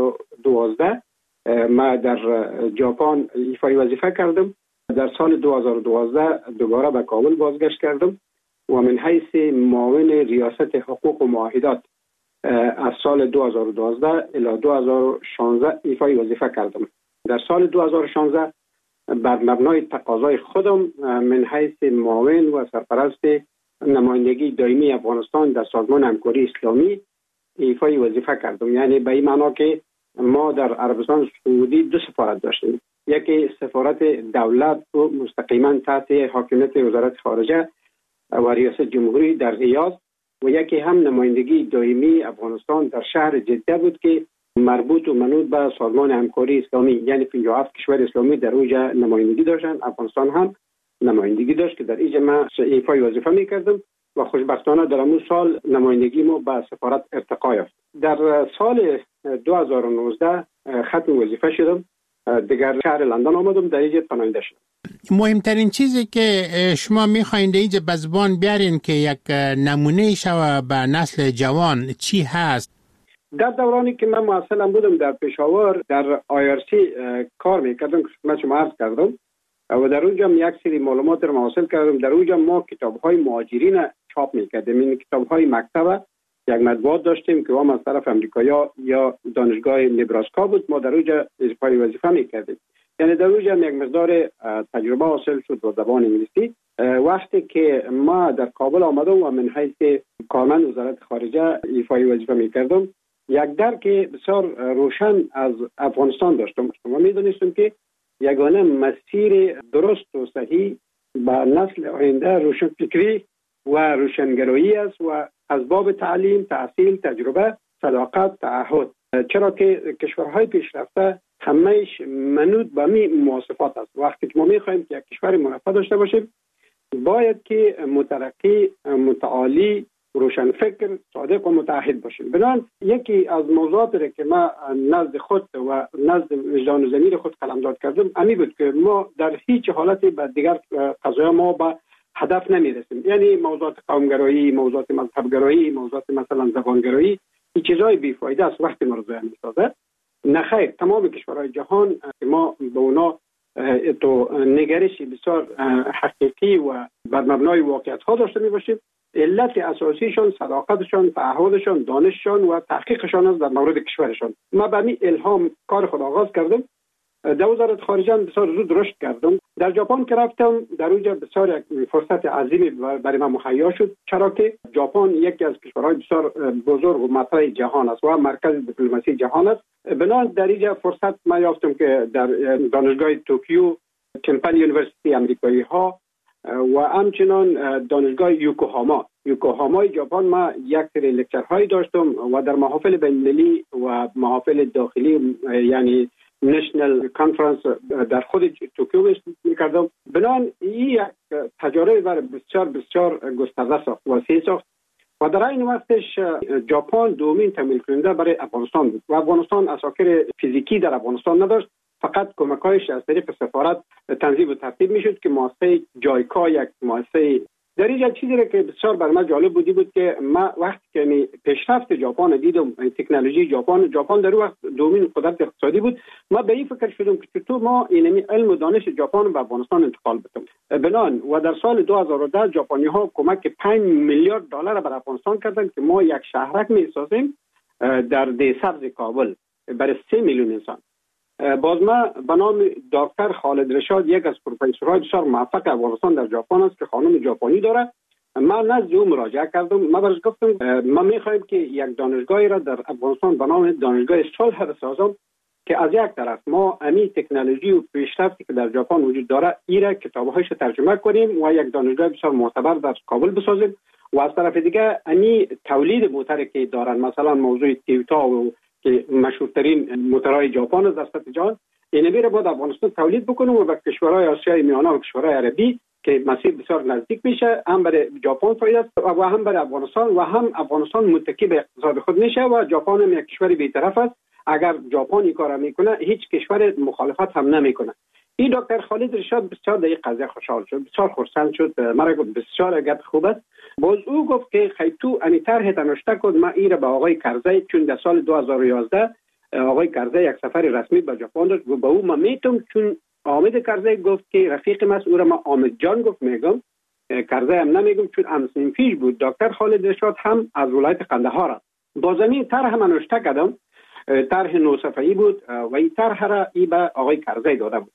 2012 ما در ژاپن ایفای وظیفه کردم. در سال 2012 دوباره به کابل بازگشت کردم و من حیث معاون ریاست حقوق و معاهدات از سال 2012 الی 2016 ایفای وظیفه کردم. در سال 2016 بر مبنای تقاضای خودم من حیث معاون و سرپرست نمایندگی دائمی افغانستان در سازمان همکاری اسلامی ایفای وظیفه کردم. یعنی به این معنا که ما در عربستان سعودی 2 سفارت داشتیم، یکی سفارت دولت و مستقیما تحت حاکمیت وزارت خارجه و ریاست جمهوری در ریاض و یکی هم نمایندگی دائمی افغانستان در شهر جده بود که مربوط و منوط به سازمان همکاری اسلامی، یعنی 57 کشور اسلامی در اونجا نمایندگی داشتن. افغانستان هم نمایندگی داشت که در اینجا من ایفای وظیفه میکردم و خوشبختانه در اون سال نمایندگی ما به سفارت ارتقا یافت. در سال 2019 ختم وظیفه شدم، دیگر شهر لندن آمدم، در اینجا پناهنده شدم. مهمترین چیزی که شما میخواین اینجا به زبان بیارین که یک نمونه شوه به نسل جوان چی هست؟ در دورانی که من معسلم بودم در پشاور در IRC کار میکردم که خدمت شما عرض کردم و در اونجا یک سری معلومات رو حاصل کردم. در اونجا ما کتاب‌های مهاجرین چاپ میکردیم. این کتاب‌های مکتب یک مطبوعات داشتیم که ما از طرف امریکایا یا دانشگاه نبراسکا بود، ما در اونجا اجرای وظیفه میکردیم. یعنی در اونجا یک مقدار تجربه حاصل شد با زبان انگلیسی. وقتی که ما در کابل آمدم و من حیث کارمند وزارت خارجه ایفای وظیفه میکردم، یک درک بسیار روشن از افغانستان داشتم. ما میدونستم که یگانه مسیر درست و صحیح به نسل آینده روشنفکری و روشنگرایی است و از باب تعلیم، تحصیل، تجربه صداقت، تعهد. چرا که کشورهای پیشرفته همهش منوط به می مواصفات است. وقتی که ما می‌خوایم که یک کشور مرفه داشته باشیم، باید که مترقی، متعالی، روشنفکر، صادق و متعهد باشیم. بنابراین یکی از موضوعاتی که ما نزد خود و نزد وجدان و ضمیر خود قلمداد کردم امی بود که ما در هیچ حالتی به دیگر قضایا ما به هدف نمیرسیم. یعنی موضوعات قومگرایی، موضوعات مذهبگرایی، موضوعات مثلا زبانگرایی، این چیزای بیفایده است وقتی ما رو ضایع می‌سازه. نه خیر، تمام کشورهای جهان که ما به اونا تو نگرشی بسیار حقیقی و بر مبنای واقعیت ها داشته می باشیم. علت اساسیشان صداقتشان، تعهدشان، دانششان و تحقیقشان است در مورد کشورشان. ما به این الهام کار خود آغاز کردم. در وزارت خارجه بسیار زود رشد کردم. در ژاپن که رفتم در اونجا بسیار یک فرصت عظیمی برای من مهیا شد، چرا که ژاپن یکی از کشورهای بسیار بزرگ و مطرح جهان است و مرکز دیپلماسی جهان است. بنابراین در اینجا فرصت ما یافتم که در دانشگاه توکیو، کمپن یونیورسیتی امریکایی ها و همچنان دانشگاه یوکوهاما ژاپن ما یک سری لکچرهایی داشتم و در محافل بین‌المللی و محافل داخلی یعنی نشنل کانفرنس در خود توکیو می‌کردم. بنابراین این یک تجربه بسیار بسیار گسترده ساخت، وسیع ساخت و در این وقتش ژاپن دومین تمویل کننده برای افغانستان بود و افغانستان اساکر فیزیکی در افغانستان نداشت، فقط کمک‌هایش از طریق سفارت تنظیم و ترتیب می‌شد که مؤسسه جایکا یک مؤسسه در اینجا چیزی که بسیار برای من جالب بود که ما وقتی که پیشرفت ژاپن دیدم، تکنولوژی ژاپن در وقت دومین قدرت اقتصادی بود، ما به این فکر شدم که چطور ما این علم و دانش ژاپن به افغانستان انتقال بدیم. بنان و در سال 2010 ژاپنی‌ها کمک 5 میلیارد دلار برای افغانستان کردند که ما یک شهرک می‌سازیم در دهسبز کابل برای 3 میلیون انسان. باز ما به نام دکتر خالد رشاد، یک از پروفسورهای بسیار موفق افغانستان در ژاپن است که خانم ژاپنی داره، من نزد او مراجعه کردم. ما برش گفتم ما می‌خوایم که یک دانشگاهی را در افغانستان به نام دانشگاه صلح بسازم که از یک طرف ما امی تکنولوژی و پیشرفتی که در ژاپن وجود داره ایره کتاب‌هایش ترجمه کنیم و یک دانشگاه بسیار معتبر در کابل بسازیم و از طرف دیگه امی تولید موتوری که دارن، مثلا موضوع تویوتا و که مشهورترین موتورهای ژاپن است در سطح جهان، این میره باید افغانستان تولید بکنه و به کشورهای آسیای میانه و کشورهای عربی که مسیر بسیار نزدیک میشه، هم برای ژاپن فایده است و هم برای افغانستان و هم افغانستان متکی به اقتصاد خود میشه و ژاپن هم یک کشور بی‌طرف است. اگر ژاپن این کارا میکنه هیچ کشور مخالفت هم نمیکنه. این دکتر خالد رشاد بسیار در این قضیه خوشحال شد، بسیار خرسند شد، مرا گفت بسیار گپ خوب است. باز او گفت که خیتو انی طرح تنوشته کد ما ایره به آقای کرزی، چون در سال 2011 آقای کرزی یک سفر رسمی به ژاپن داشت و به او ما میتم، چون حامد کرزی گفت که رفیق ما است، او را ما حامد جان گفت میگم، کرزی هم نمیگم چون همسن پیش بود. دکتر خالد رشاد هم از ولایت قندهار است. باز این طرح من نوشته کردم، طرح 9 صفحه‌ای بود و این طرح را ای به آقای کرزی داده بود.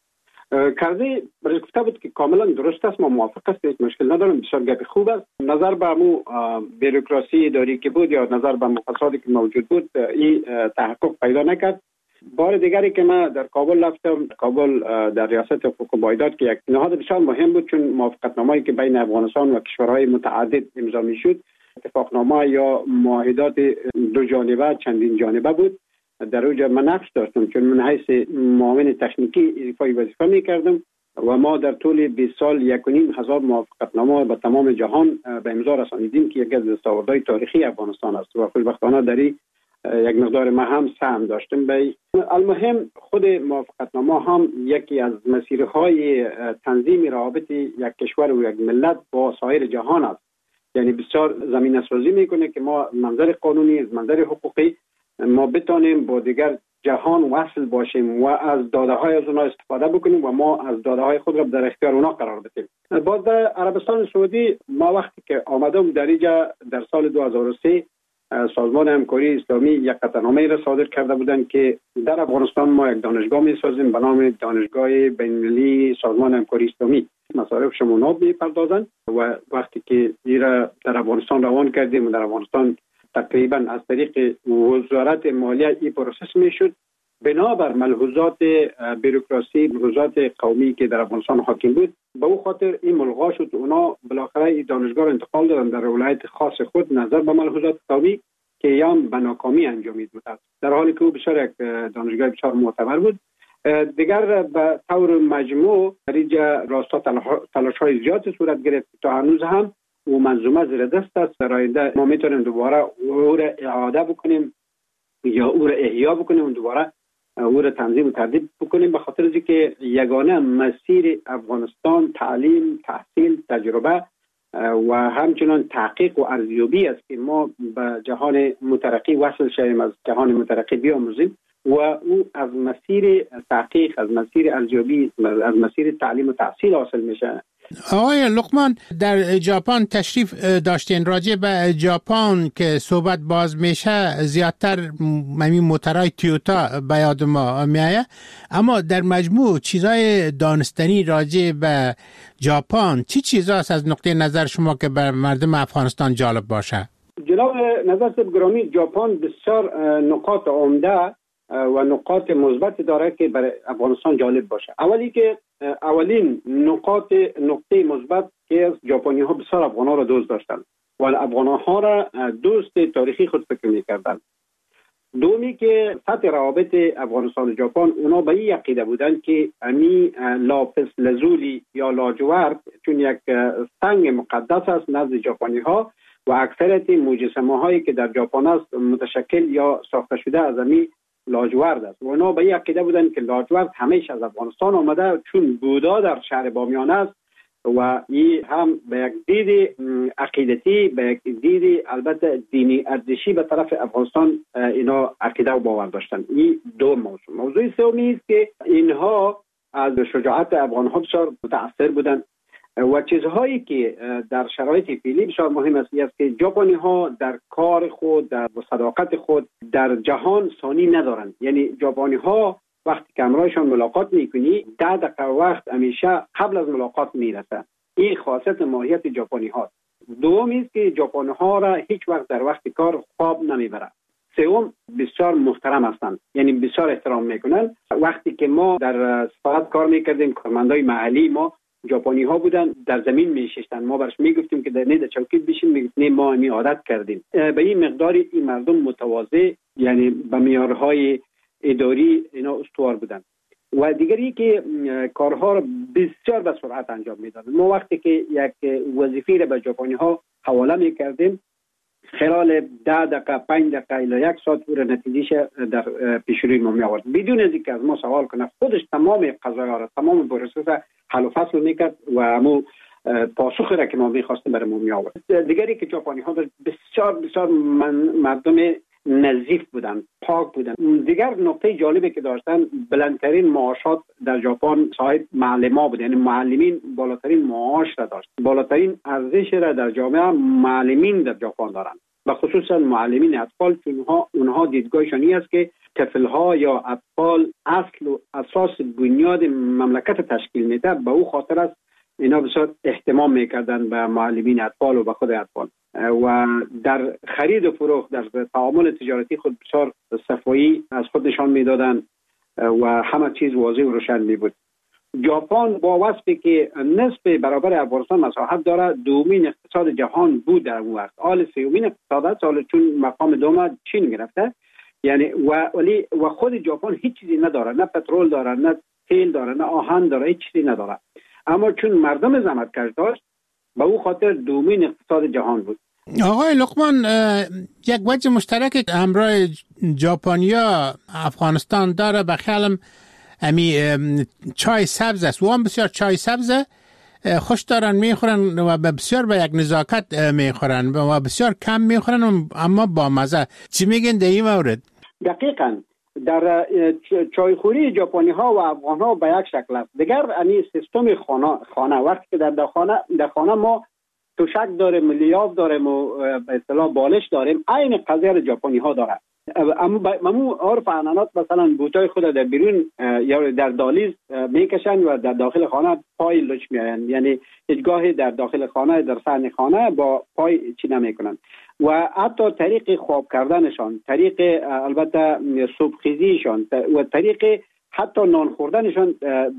کرزی برای گفته بود که کاملا درست است، ما موافق است، هیچ مشکل ندارم، بسیار گپ خوب است. نظر به مو بیروکراسی اداری که بود یا نظر به فسادی که موجود بود این تحقق پیدا نکرد. بار دیگری که من در کابل رفتم، کابل در ریاست حقوق و بایداد که یک نهاد بسیار مهم بود، چون موافقتنامه‌ای که بین افغانستان و کشورهای متعدد امضا می‌شد اتفاقنامه یا معاهدات دو جانبه چندین جانبه بود. در اونجا من نقش داشتم چون من حیث معاون تکنیکی ایفای وظیفه می‌کردم و ما در طول 20 سال 1,500 موافقتنامه به تمام جهان به امضا رسانیدیم که یکی از دستاوردهای تاریخی افغانستان است و خوشبختانه در یک مقدار ما هم سهم داشتیم. به المهم خود موافقتنامه هم یکی از مسیرهای تنظیم روابط یک کشور و یک ملت با سایر جهان است. یعنی بسیار زمینه سازی میکنه که ما منظر قانونی، از منظر حقوقی ما بتانیم با دیگر جهان وصل باشیم و از داده های از اونها استفاده بکنیم و ما از داده های خود را در اختیار اونها قرار بدیم. باز در عربستان سعودی ما وقتی که آمدم در اینجا در سال 2003 سازمان همکاری اسلامی یک قطعنامه را صادر کرده بودند که در افغانستان ما یک دانشگاه می‌سازیم به نام دانشگاه بین‌المللی سازمان همکاری اسلامی. مصارف شموناب می‌پردازند و وقتی که این را در افغانستان روان کردیم و در افغانستان تقریبا از طریق وزارت مالیه این پروسس میشد، بنابر ملحوظات بیروکراسی، ملحوظات قومی که در افغانستان حاکم بود، به او خاطر این ملغا شد. اونا بالاخره این دانشگاه را انتقال دادن در ولایت خاص خود نظر به ملحوظات قومی که ایام به ناکامی انجامید بود، در حالی که او بسیار یک دانشگاه بسیار معتبر بود. دیگر به طور مجموع در اینجا راستا تلاش‌های زیاد صورت گرفت تا هنوز هم او منظومه زیر دست است. در آینده ما میتونیم دوباره او را اعاده بکنیم یا او را احیا بکنیم و دوباره او را تنظیم و ترتیب بکنیم، به خاطر اینکه یگانه مسیر افغانستان تعلیم، تحصیل، تجربه و همچنان تحقیق و ارزیابی است که ما به جهان مترقی وصل شویم، از جهان مترقی بیاموزیم و او از مسیر تحقیق، از مسیر ارزیابی، از مسیر تعلیم و تحصیل حاصل میشه. آقای لقمان، در ژاپن تشریف داشتین، راجع به ژاپن که صحبت باز میشه زیادتر موتورهای تویوتا به یاد ما میایه، اما در مجموع چیزای دانستنی راجع به ژاپن چی چیزاست از نقطه نظر شما که بر مردم افغانستان جالب باشه؟ جناب نظر صاحب گرامی، ژاپن بسیار نقاط عمده و نقاط مثبت داره که برای افغانستان جالب باشه. اولین نقطه مثبت که ژاپنی ها بسیار افغان ها را دوست داشتند و افغان ها را دوست تاریخی خود فکر می‌کردند. دومی که سطح روابط افغانستان و ژاپن، اونا به این عقیده بودند که امی لاپس لزولی یا لاجورد چون یک سنگ مقدس است نزد ژاپنی ها و اکثریت مجسمه هایی که در ژاپن است متشکل یا ساخته شده از امی لاجورد است. و اونا به این عقیده بودند که لاجورد همیشه از افغانستان آمده، چون بودا در شهر بامیان است و این هم به یک دید عقیدتی، به یک دید البته دینی ارزشی به طرف افغانستان اینا عقیده و باور داشتند. این دو موضوع. موضوع سومی است که اینها از شجاعت افغان ها بسیار متاثر بودند و چیزهایی که در شرایط فعلی بسیار مهم است که ژاپنی ها در کار خود، در صداقت خود در جهان ثانی ندارند. یعنی ژاپنی ها وقتی که همراهشان ملاقات میکنی 10 دقیقه وقت همیشه قبل از ملاقات میرسه. این خاصیت ماهیت ژاپنی ها. دومی است که ژاپنی ها را هیچ وقت در وقت کار خواب نمیبره. سوم، بسیار محترم هستند، یعنی بسیار احترام میکنن. وقتی که ما در سفارت کار میکردیم، کارمندای محلی ما ژاپنی ها بودن، در زمین میشستن، ما برش میگفتیم که در چوکید بشین، میگفت نه ما می عادت کردیم. به این مقدار این مردم متواضع، یعنی به معیارهای اداری اینا استوار بودن. و دیگری که کارها را بسیار به سرعت انجام میدادن. ما وقتی که یک وظیفه را به ژاپنی ها حواله میکردیم، خلال 10 دقیقه 5 دقیقه الی 1 ساعت او را نتیجهش در پیش روی ما می آورد، بدون از اینکه از ما سوال کنه. خودش تمام قضایا را، تمام پروسس حل و فصل میکرد و همون پاسخی را که ما میخواستیم برای ما می آورد. دیگری که ژاپنی ها بسیار مردم نظیف بودن، پاک بودن. دیگر نکته جالبی که داشتن، بلندترین معاشات در ژاپن صاحب معلمان بود، یعنی معلمین بالاترین معاش را داشت. بالاترین ارزش را در جامعه معلمین در ژاپن دارند، و خصوصا معلمین اطفال، چون اونها دیدگاهشان این است که طفل‌ها یا اطفال اصل و اساس بنیاد مملکت تشکیل میده. به او خاطر است اینا بسیار اهتمام میکردن به معلمین اطفال و به خود اطفال، و در خرید و فروخت، در تعامل تجارتی خود بسیار صفایی از خود نشان میدادن و همه چیز واضح و روشن می بود. ژاپن با وصفی که نصف برابر افغانستان مساحت داره، دومین اقتصاد جهان بود در اون وقت. حال سومین اقتصاد سال چون مقام دوم چین گرفته، یعنی و خود ژاپن هیچ چیزی نداره، نه پترول داره، نه تیل داره، نه آهن داره، هیچ چیزی نداره. اما چون مردم زحمتکش داشت، به او خاطر دومین اقتصاد جهان بود. آقای لقمان، یک وجه مشترک همراه ژاپنیا افغانستان داره، به خیالم امی چای سبز است. و هم بسیار چای سبز خوش دارن میخورن و بسیار به یک نزاکت میخورن و بسیار کم میخورن، اما با مزه. چی میگن در این مورد؟ دقیقاً در چایخوری ژاپنی ها و افغان ها به یک شکل است. دیگر امی سیستم خانه وقتی که در خانه ما توشک داریم، لیاف داریم و به اصطلاح بالش داریم، عین قضیه ژاپنی ها داره. اما عرف عنعنات مثلا بوتای خود در بیرون یا در دالیز میکشن و در داخل خانه پای لچ میاین، یعنی هیچگاه در داخل خانه، در صحن خانه با پای چی نمیکنن. و حتی طریق خواب کردنشان، طریق البته صبحخیزیشان و طریق حتی نان خوردنشان،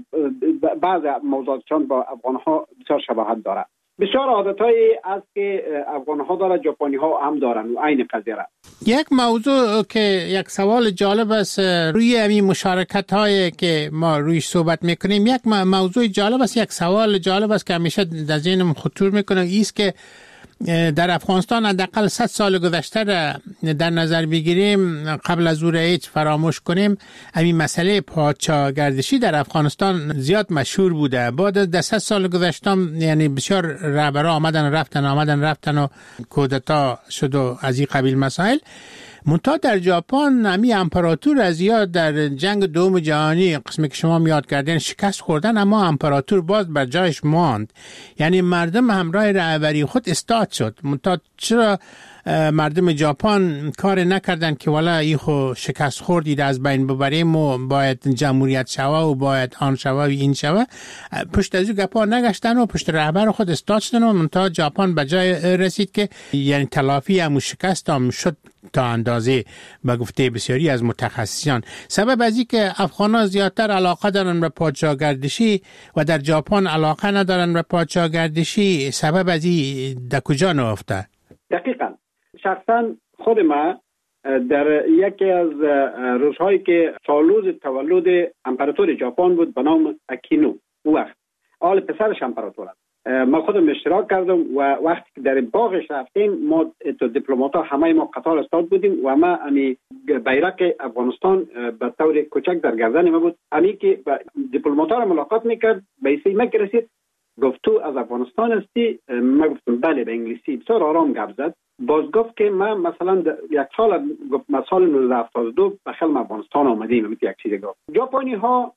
بعض موضوعاتشان با افغان ها بسیار شباهت داره. بسیار عادتهایی است که افغان ها داره، ژاپنی ها هم دارن و عین قضیه را. یک موضوع که یک سوال جالب است روی همین مشارکت هایی که ما رویش صحبت میکنیم، یک موضوع جالب است، یک سوال جالب است که همیشه در ذهنم خطور میکنه، ایست که در افغانستان حداقل 100 سال گذشته در نظر بگیریم، قبل از او هیچ فراموش کنیم، همین مسئله پادشاهگردشی در افغانستان زیاد مشهور بوده. بعد از 100 سال گذشته یعنی بسیار رهبرا آمدن رفتن و کودتا شد و از این قبیل مسائل. منتها در ژاپن همی امپراتور از یاد در جنگ دوم جهانی قسمی که شما میاد کردین شکست خوردن، اما امپراتور باز بر جایش ماند، یعنی مردم همراه رهبری خود استاد شد. منتها چرا مردم ژاپن کار نکردن که والا ایخو شکست خوردید از بین ببریم و باید جمهوریت شوه و باید آن شوه و این شوه؟ پشت از او گپا نگشتن و پشت رهبر خود استاد شدن و منتها ژاپن به جای رسید که یعنی تلافی همون شکست هم شد تا اندازه به گفته بسیاری از متخصصان. سبب از این که افغان‌ها زیادتر علاقه دارن به پادشاهگردشی و در ژاپن علاقه ندارن به پادشاهگردشی، سبب از این در کجا نهفته؟ دقیقاً شخصا خود ما در یکی از روزهایی که سالروز تولد امپراتور ژاپن بود به نام اکینو، او وقت آل پسرش امپراتور است، ما خودم اشتراک کردم و وقتی که در باغش رفتیم ما دیپلمات‌ها همه ما قطار استاد بودیم و ما امی بیرق افغانستان به طور کوچک در گردن ما بود. امی که دیپلمات‌ها را ملاقات میکرد به ایسی ما که رسید گفت تو از افغانستان هستی؟ ما گفتم بله به انگلیسی. بسیار آرام گپ زد. باز گفت که ما مثلا یک سال گفت ما سال 1972 به خلم افغانستان آمدیم. یک چیز گفت ژاپنی ها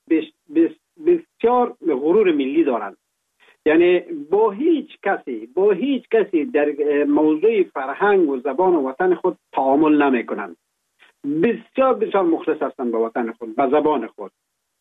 بسیار غرور ملی دارند، یعنی با هیچ کسی در موضوع فرهنگ و زبان و وطن خود تعامل نمی کنند. بسیار مخلص هستند به وطن خود، به زبان خود،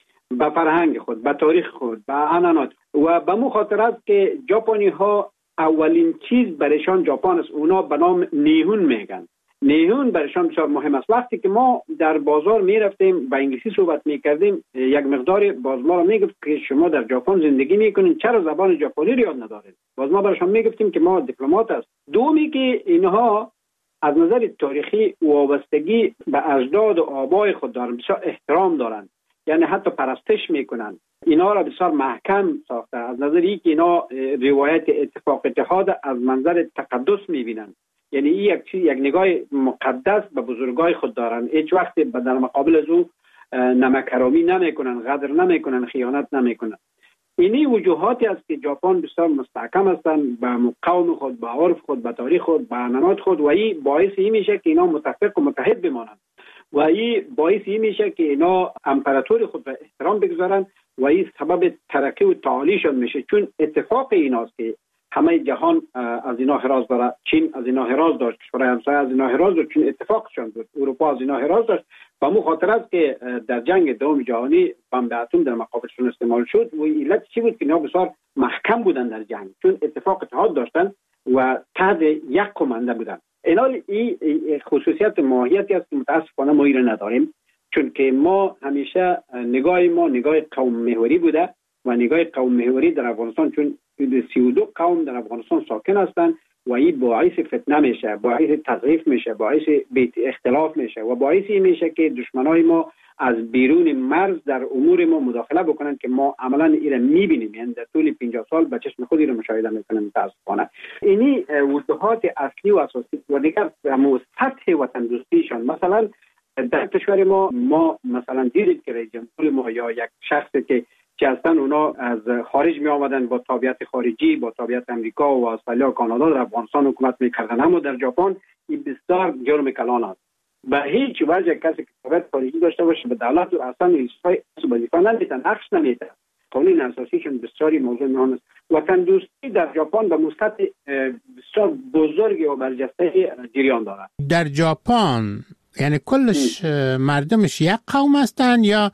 به فرهنگ خود، به تاریخ خود، به عنعنات. و به مو خاطر است که ژاپنی ها اولین چیز برایشان ژاپن است، اونا به نام نیهون میگن. نیهون برایشان بسیار مهم است. وقتی که ما در بازار می رفتیم با انگلیسی صحبت می کردیم، یک مقدار باز ما را می گفت که شما در ژاپن زندگی می کنین، چرا زبان ژاپنی را یاد ندارید؟ باز ما برایشان می گفتیم که ما دیپلمات است. دومی که اینها از نظر تاریخی وابستگی به اجداد و آبای خود دارند، بسیار احترام دارند، یعنی حتی پرستش میکنند. اینا را بسیار محکم ساخته از نظر اینکه اینا روایت اتفاق اتحاد از منظر تقدس میبینند، یعنی این یک نگاه مقدس به بزرگای خود دارند. هیچ وقت در مقابل از او نمکرامی نمیکنند، غدر نمیکنند، خیانت نمیکنند. اینی وجوهاتی است که ژاپن بسیار مستحکم هستند به قوم خود، به عرف خود، به تاریخ خود، به عنعنات خود و این باعث این میشه که اینا متفق و متحد بمانند و این باعث این میشه که اینا امپراتور خود را احترام بگذارند و این سبب ترقی و تعالیشان میشه، چون اتفاق ایناست که همه جهان از اینا حراس داره. چین از اینا حراس داشت، کشورهای همسایه از اینا حراس داشت، چون اتفاقشان بود. اروپا از اینا حراس داشت و مو خاطر است که در جنگ دوم جهانی بمب اتم در مقابلشون استعمال شد و علت چی بود که اینا بسیار محکم بودن در جنگ، چون اتفاق اتحاد داشتن و تحت یک کمانده بودن. اینال این خصوصیت ماهیتی است که متاسفانه ما ایران نداریم، چون که ما همیشه نگاه قوم محوری بوده و نگاه قوم محوری در افغانستان، چون 32 قوم در افغانستان ساکن هستند و این باعث فتنه میشه، باعث تضعیف میشه، باعث اختلاف میشه و باعث این میشه که دشمنای ما از بیرون مرز در امور ما مداخله بکنن که ما عملا ایران میبینیم، یعنی در طول 50 سال به چشم خود ایران مشاهده میکنیم. متاسفانه اینی وجوهات اصلی و اساسی و دیگر سطح وطن دوستیشان. مثلا در کشور ما مثلا دیدید که رئیس جمهور ما یا یک شخصی که هستن اونا از خارج می آمدن با تابعیت خارجی، با تابعیت امریکا و استرالیا و کانادا در افغانستان حکومت میکردن، اما در ژاپن این بسیار جرم کلان است. به هیچ وجه کسی که تابعیت خارجی داشته باشه به دولت و اصلا ایستای وظیفه نمیتن، حقش نمیتن. قانون اساسیشون بسیاری موضوع مهم است. وطن دوستی در ژاپن به سطح بسیار بزرگی و برجسته جریان دارد. در ژاپن یعنی کلش مردمش یک قوم هستن یا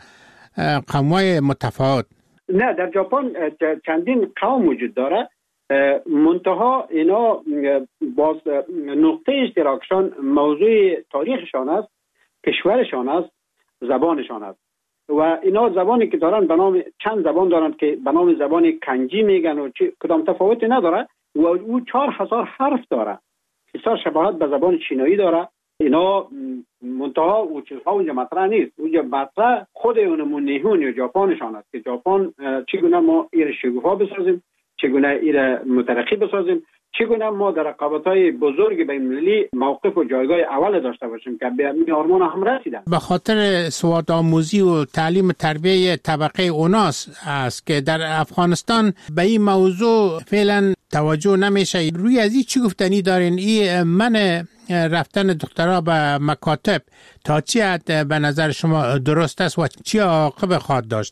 قوم‌های متفاوت؟ نه، در ژاپن چندین قوم وجود داره، منتها اینا باز نقطه اشتراکشان موضوع تاریخشان است، کشورشان است، زبانشان است و اینا زبانی که دارن به نام چند زبان دارن که به نام زبان کنجی میگن و کدام تفاوتی نداره و او 4000 حرف داره، بسیار شباهت به زبان چینایی داره اینا منتها او چیزها اونجا مطرح نیست. اونجا مطرح خود اونمون نیهون یا ژاپنشان است که ژاپن چگونه ما این شکوفا بسازیم، چگونه این مترقی بسازیم، چگونه ما در رقابت‌های بزرگ بین‌المللی موقف و جایگاه اول داشته باشیم که به این آرمان هم رسیدن. به خاطر سواد آموزی و تعلیم تربیه طبقه اوناس است که در افغانستان به این موضوع فعلا توجه نمیشه. روی از این چی گفتنی دارین؟ این من رفتن دخترها به مکاتب تا چی حد به نظر شما درست است و چی عاقبت خواهد داشت؟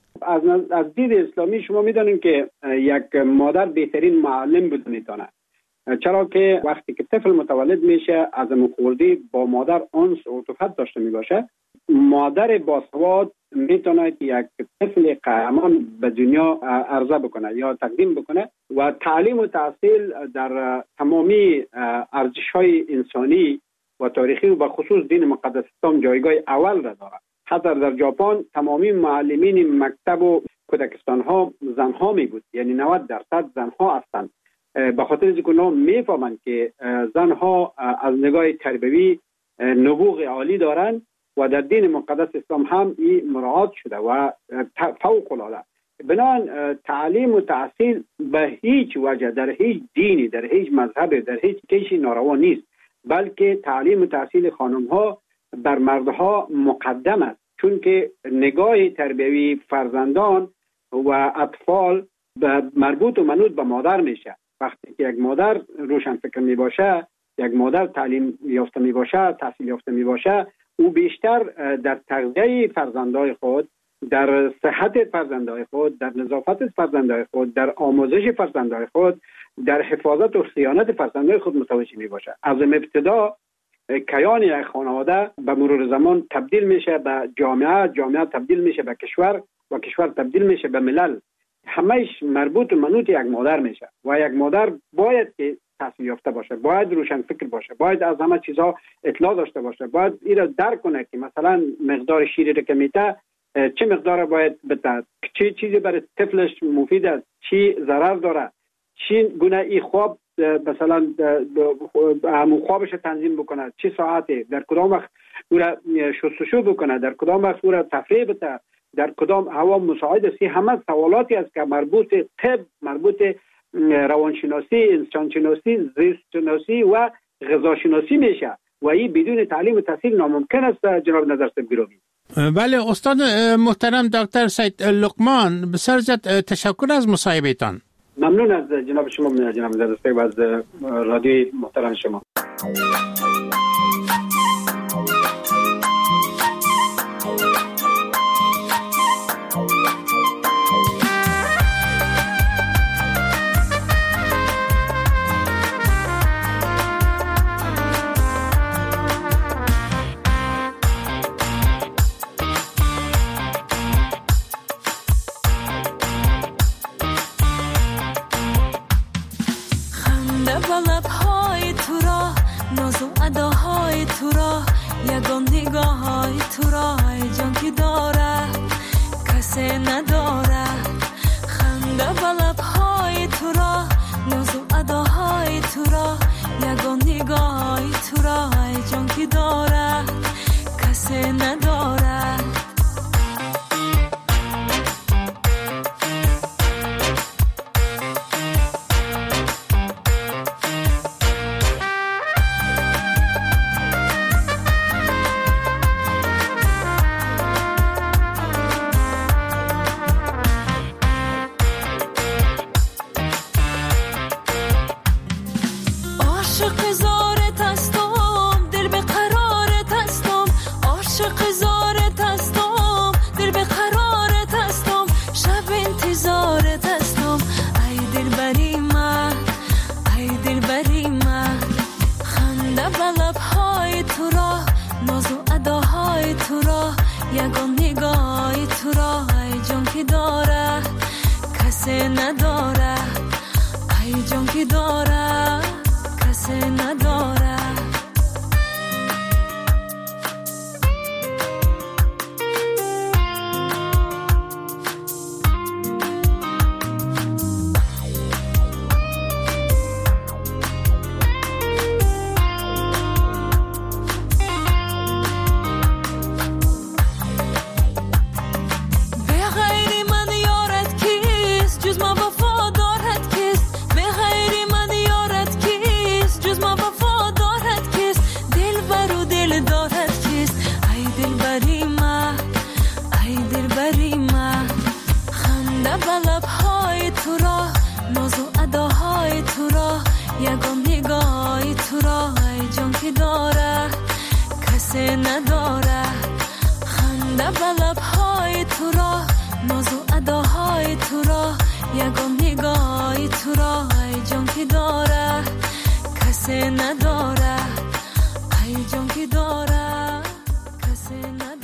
از دید اسلامی شما میدانید که یک مادر بهترین معلم بود میتونه، چرا که وقتی که طفل متولد میشه از خوردی با مادر انس و عاطفت داشته میباشه. مادر باسواد میتونه یک طفل قهرمان به دنیا عرضه بکنه یا تقدیم بکنه و تعلیم و تحصیل در تمامی ارزش‌های انسانی و تاریخی و به خصوص دین مقدس اسلام جایگاه اول را داره. حتی در ژاپن تمامی معلمین مکتب و کودکستان ها زنها می بود، یعنی 90% زنها هستند، به خاطر اینکه اونا میفهمند که زنها از نگاه تربیوی نبوغ عالی دارند و در دین مقدس اسلام هم این مراعات شده و فوق العاده. بنابراین تعلیم و تحصیل به هیچ وجه در هیچ دینی، در هیچ مذهب، در هیچ کشی ناروا نیست، بلکه تعلیم و تحصیل خانم ها بر مردها مقدم است، چون که نگاه تربیوی فرزندان و اطفال مربوط و منوط به مادر میشه. وقتی که یک مادر روشن فکر می باشه، یک مادر تعلیم یافته می باشه، تحصیل یافته می باشه، او بیشتر در تغذیه فرزندای خود، در صحت فرزندای خود، در نظافت فرزندای خود، در آموزش فرزندای خود، در حفاظت و صیانت فرزندای خود متوجه می باشه. از ابتدا کیان یک خانواده به مرور زمان تبدیل میشه به جامعه، جامعه تبدیل میشه به کشور و کشور تبدیل میشه به ملل. همهش مربوط و منوط یک مادر میشه و یک مادر باید که تحصیل یافته باشه، باید روشن فکر باشه، باید از همه چیزها اطلاع داشته باشه، باید این را درک کنه که مثلا مقدار شیری را که میته چه مقدار باید بده، چه چیزی برای طفلش مفید است، چی ضرر داره، چی گونه این خواب مثلا همون خوابش تنظیم بکنه، چه ساعتی، در کدام وقت او را شستشو بکنه، در کدام وقت او را تفریح بده، در کدام هوا مساعد است. همه سوالاتی است که مربوط طب، مربوط روانشناسی، انسانشناسی، زیست شناسی و غذاشناسی میشه و این بدون تعلیم و تحصیل ناممکن است. جناب نظرسب گرامی. بله استاد محترم دکتر سید لقمان، بسیار زیاد تشکر از مصاحبهتان. ممنون از جناب شما، جناب نظرسب، از رادیوی محترم شما. بریمه خنده به لبهای تو را ناز و اداهای تو را یگان نگاه تو را ای جان که داره کسی نداره خنده به لبهای تو را ناز و اداهای تو را یگان نگاه تو را ای جان که داره کسی نداره ای جان که داره کسی نداره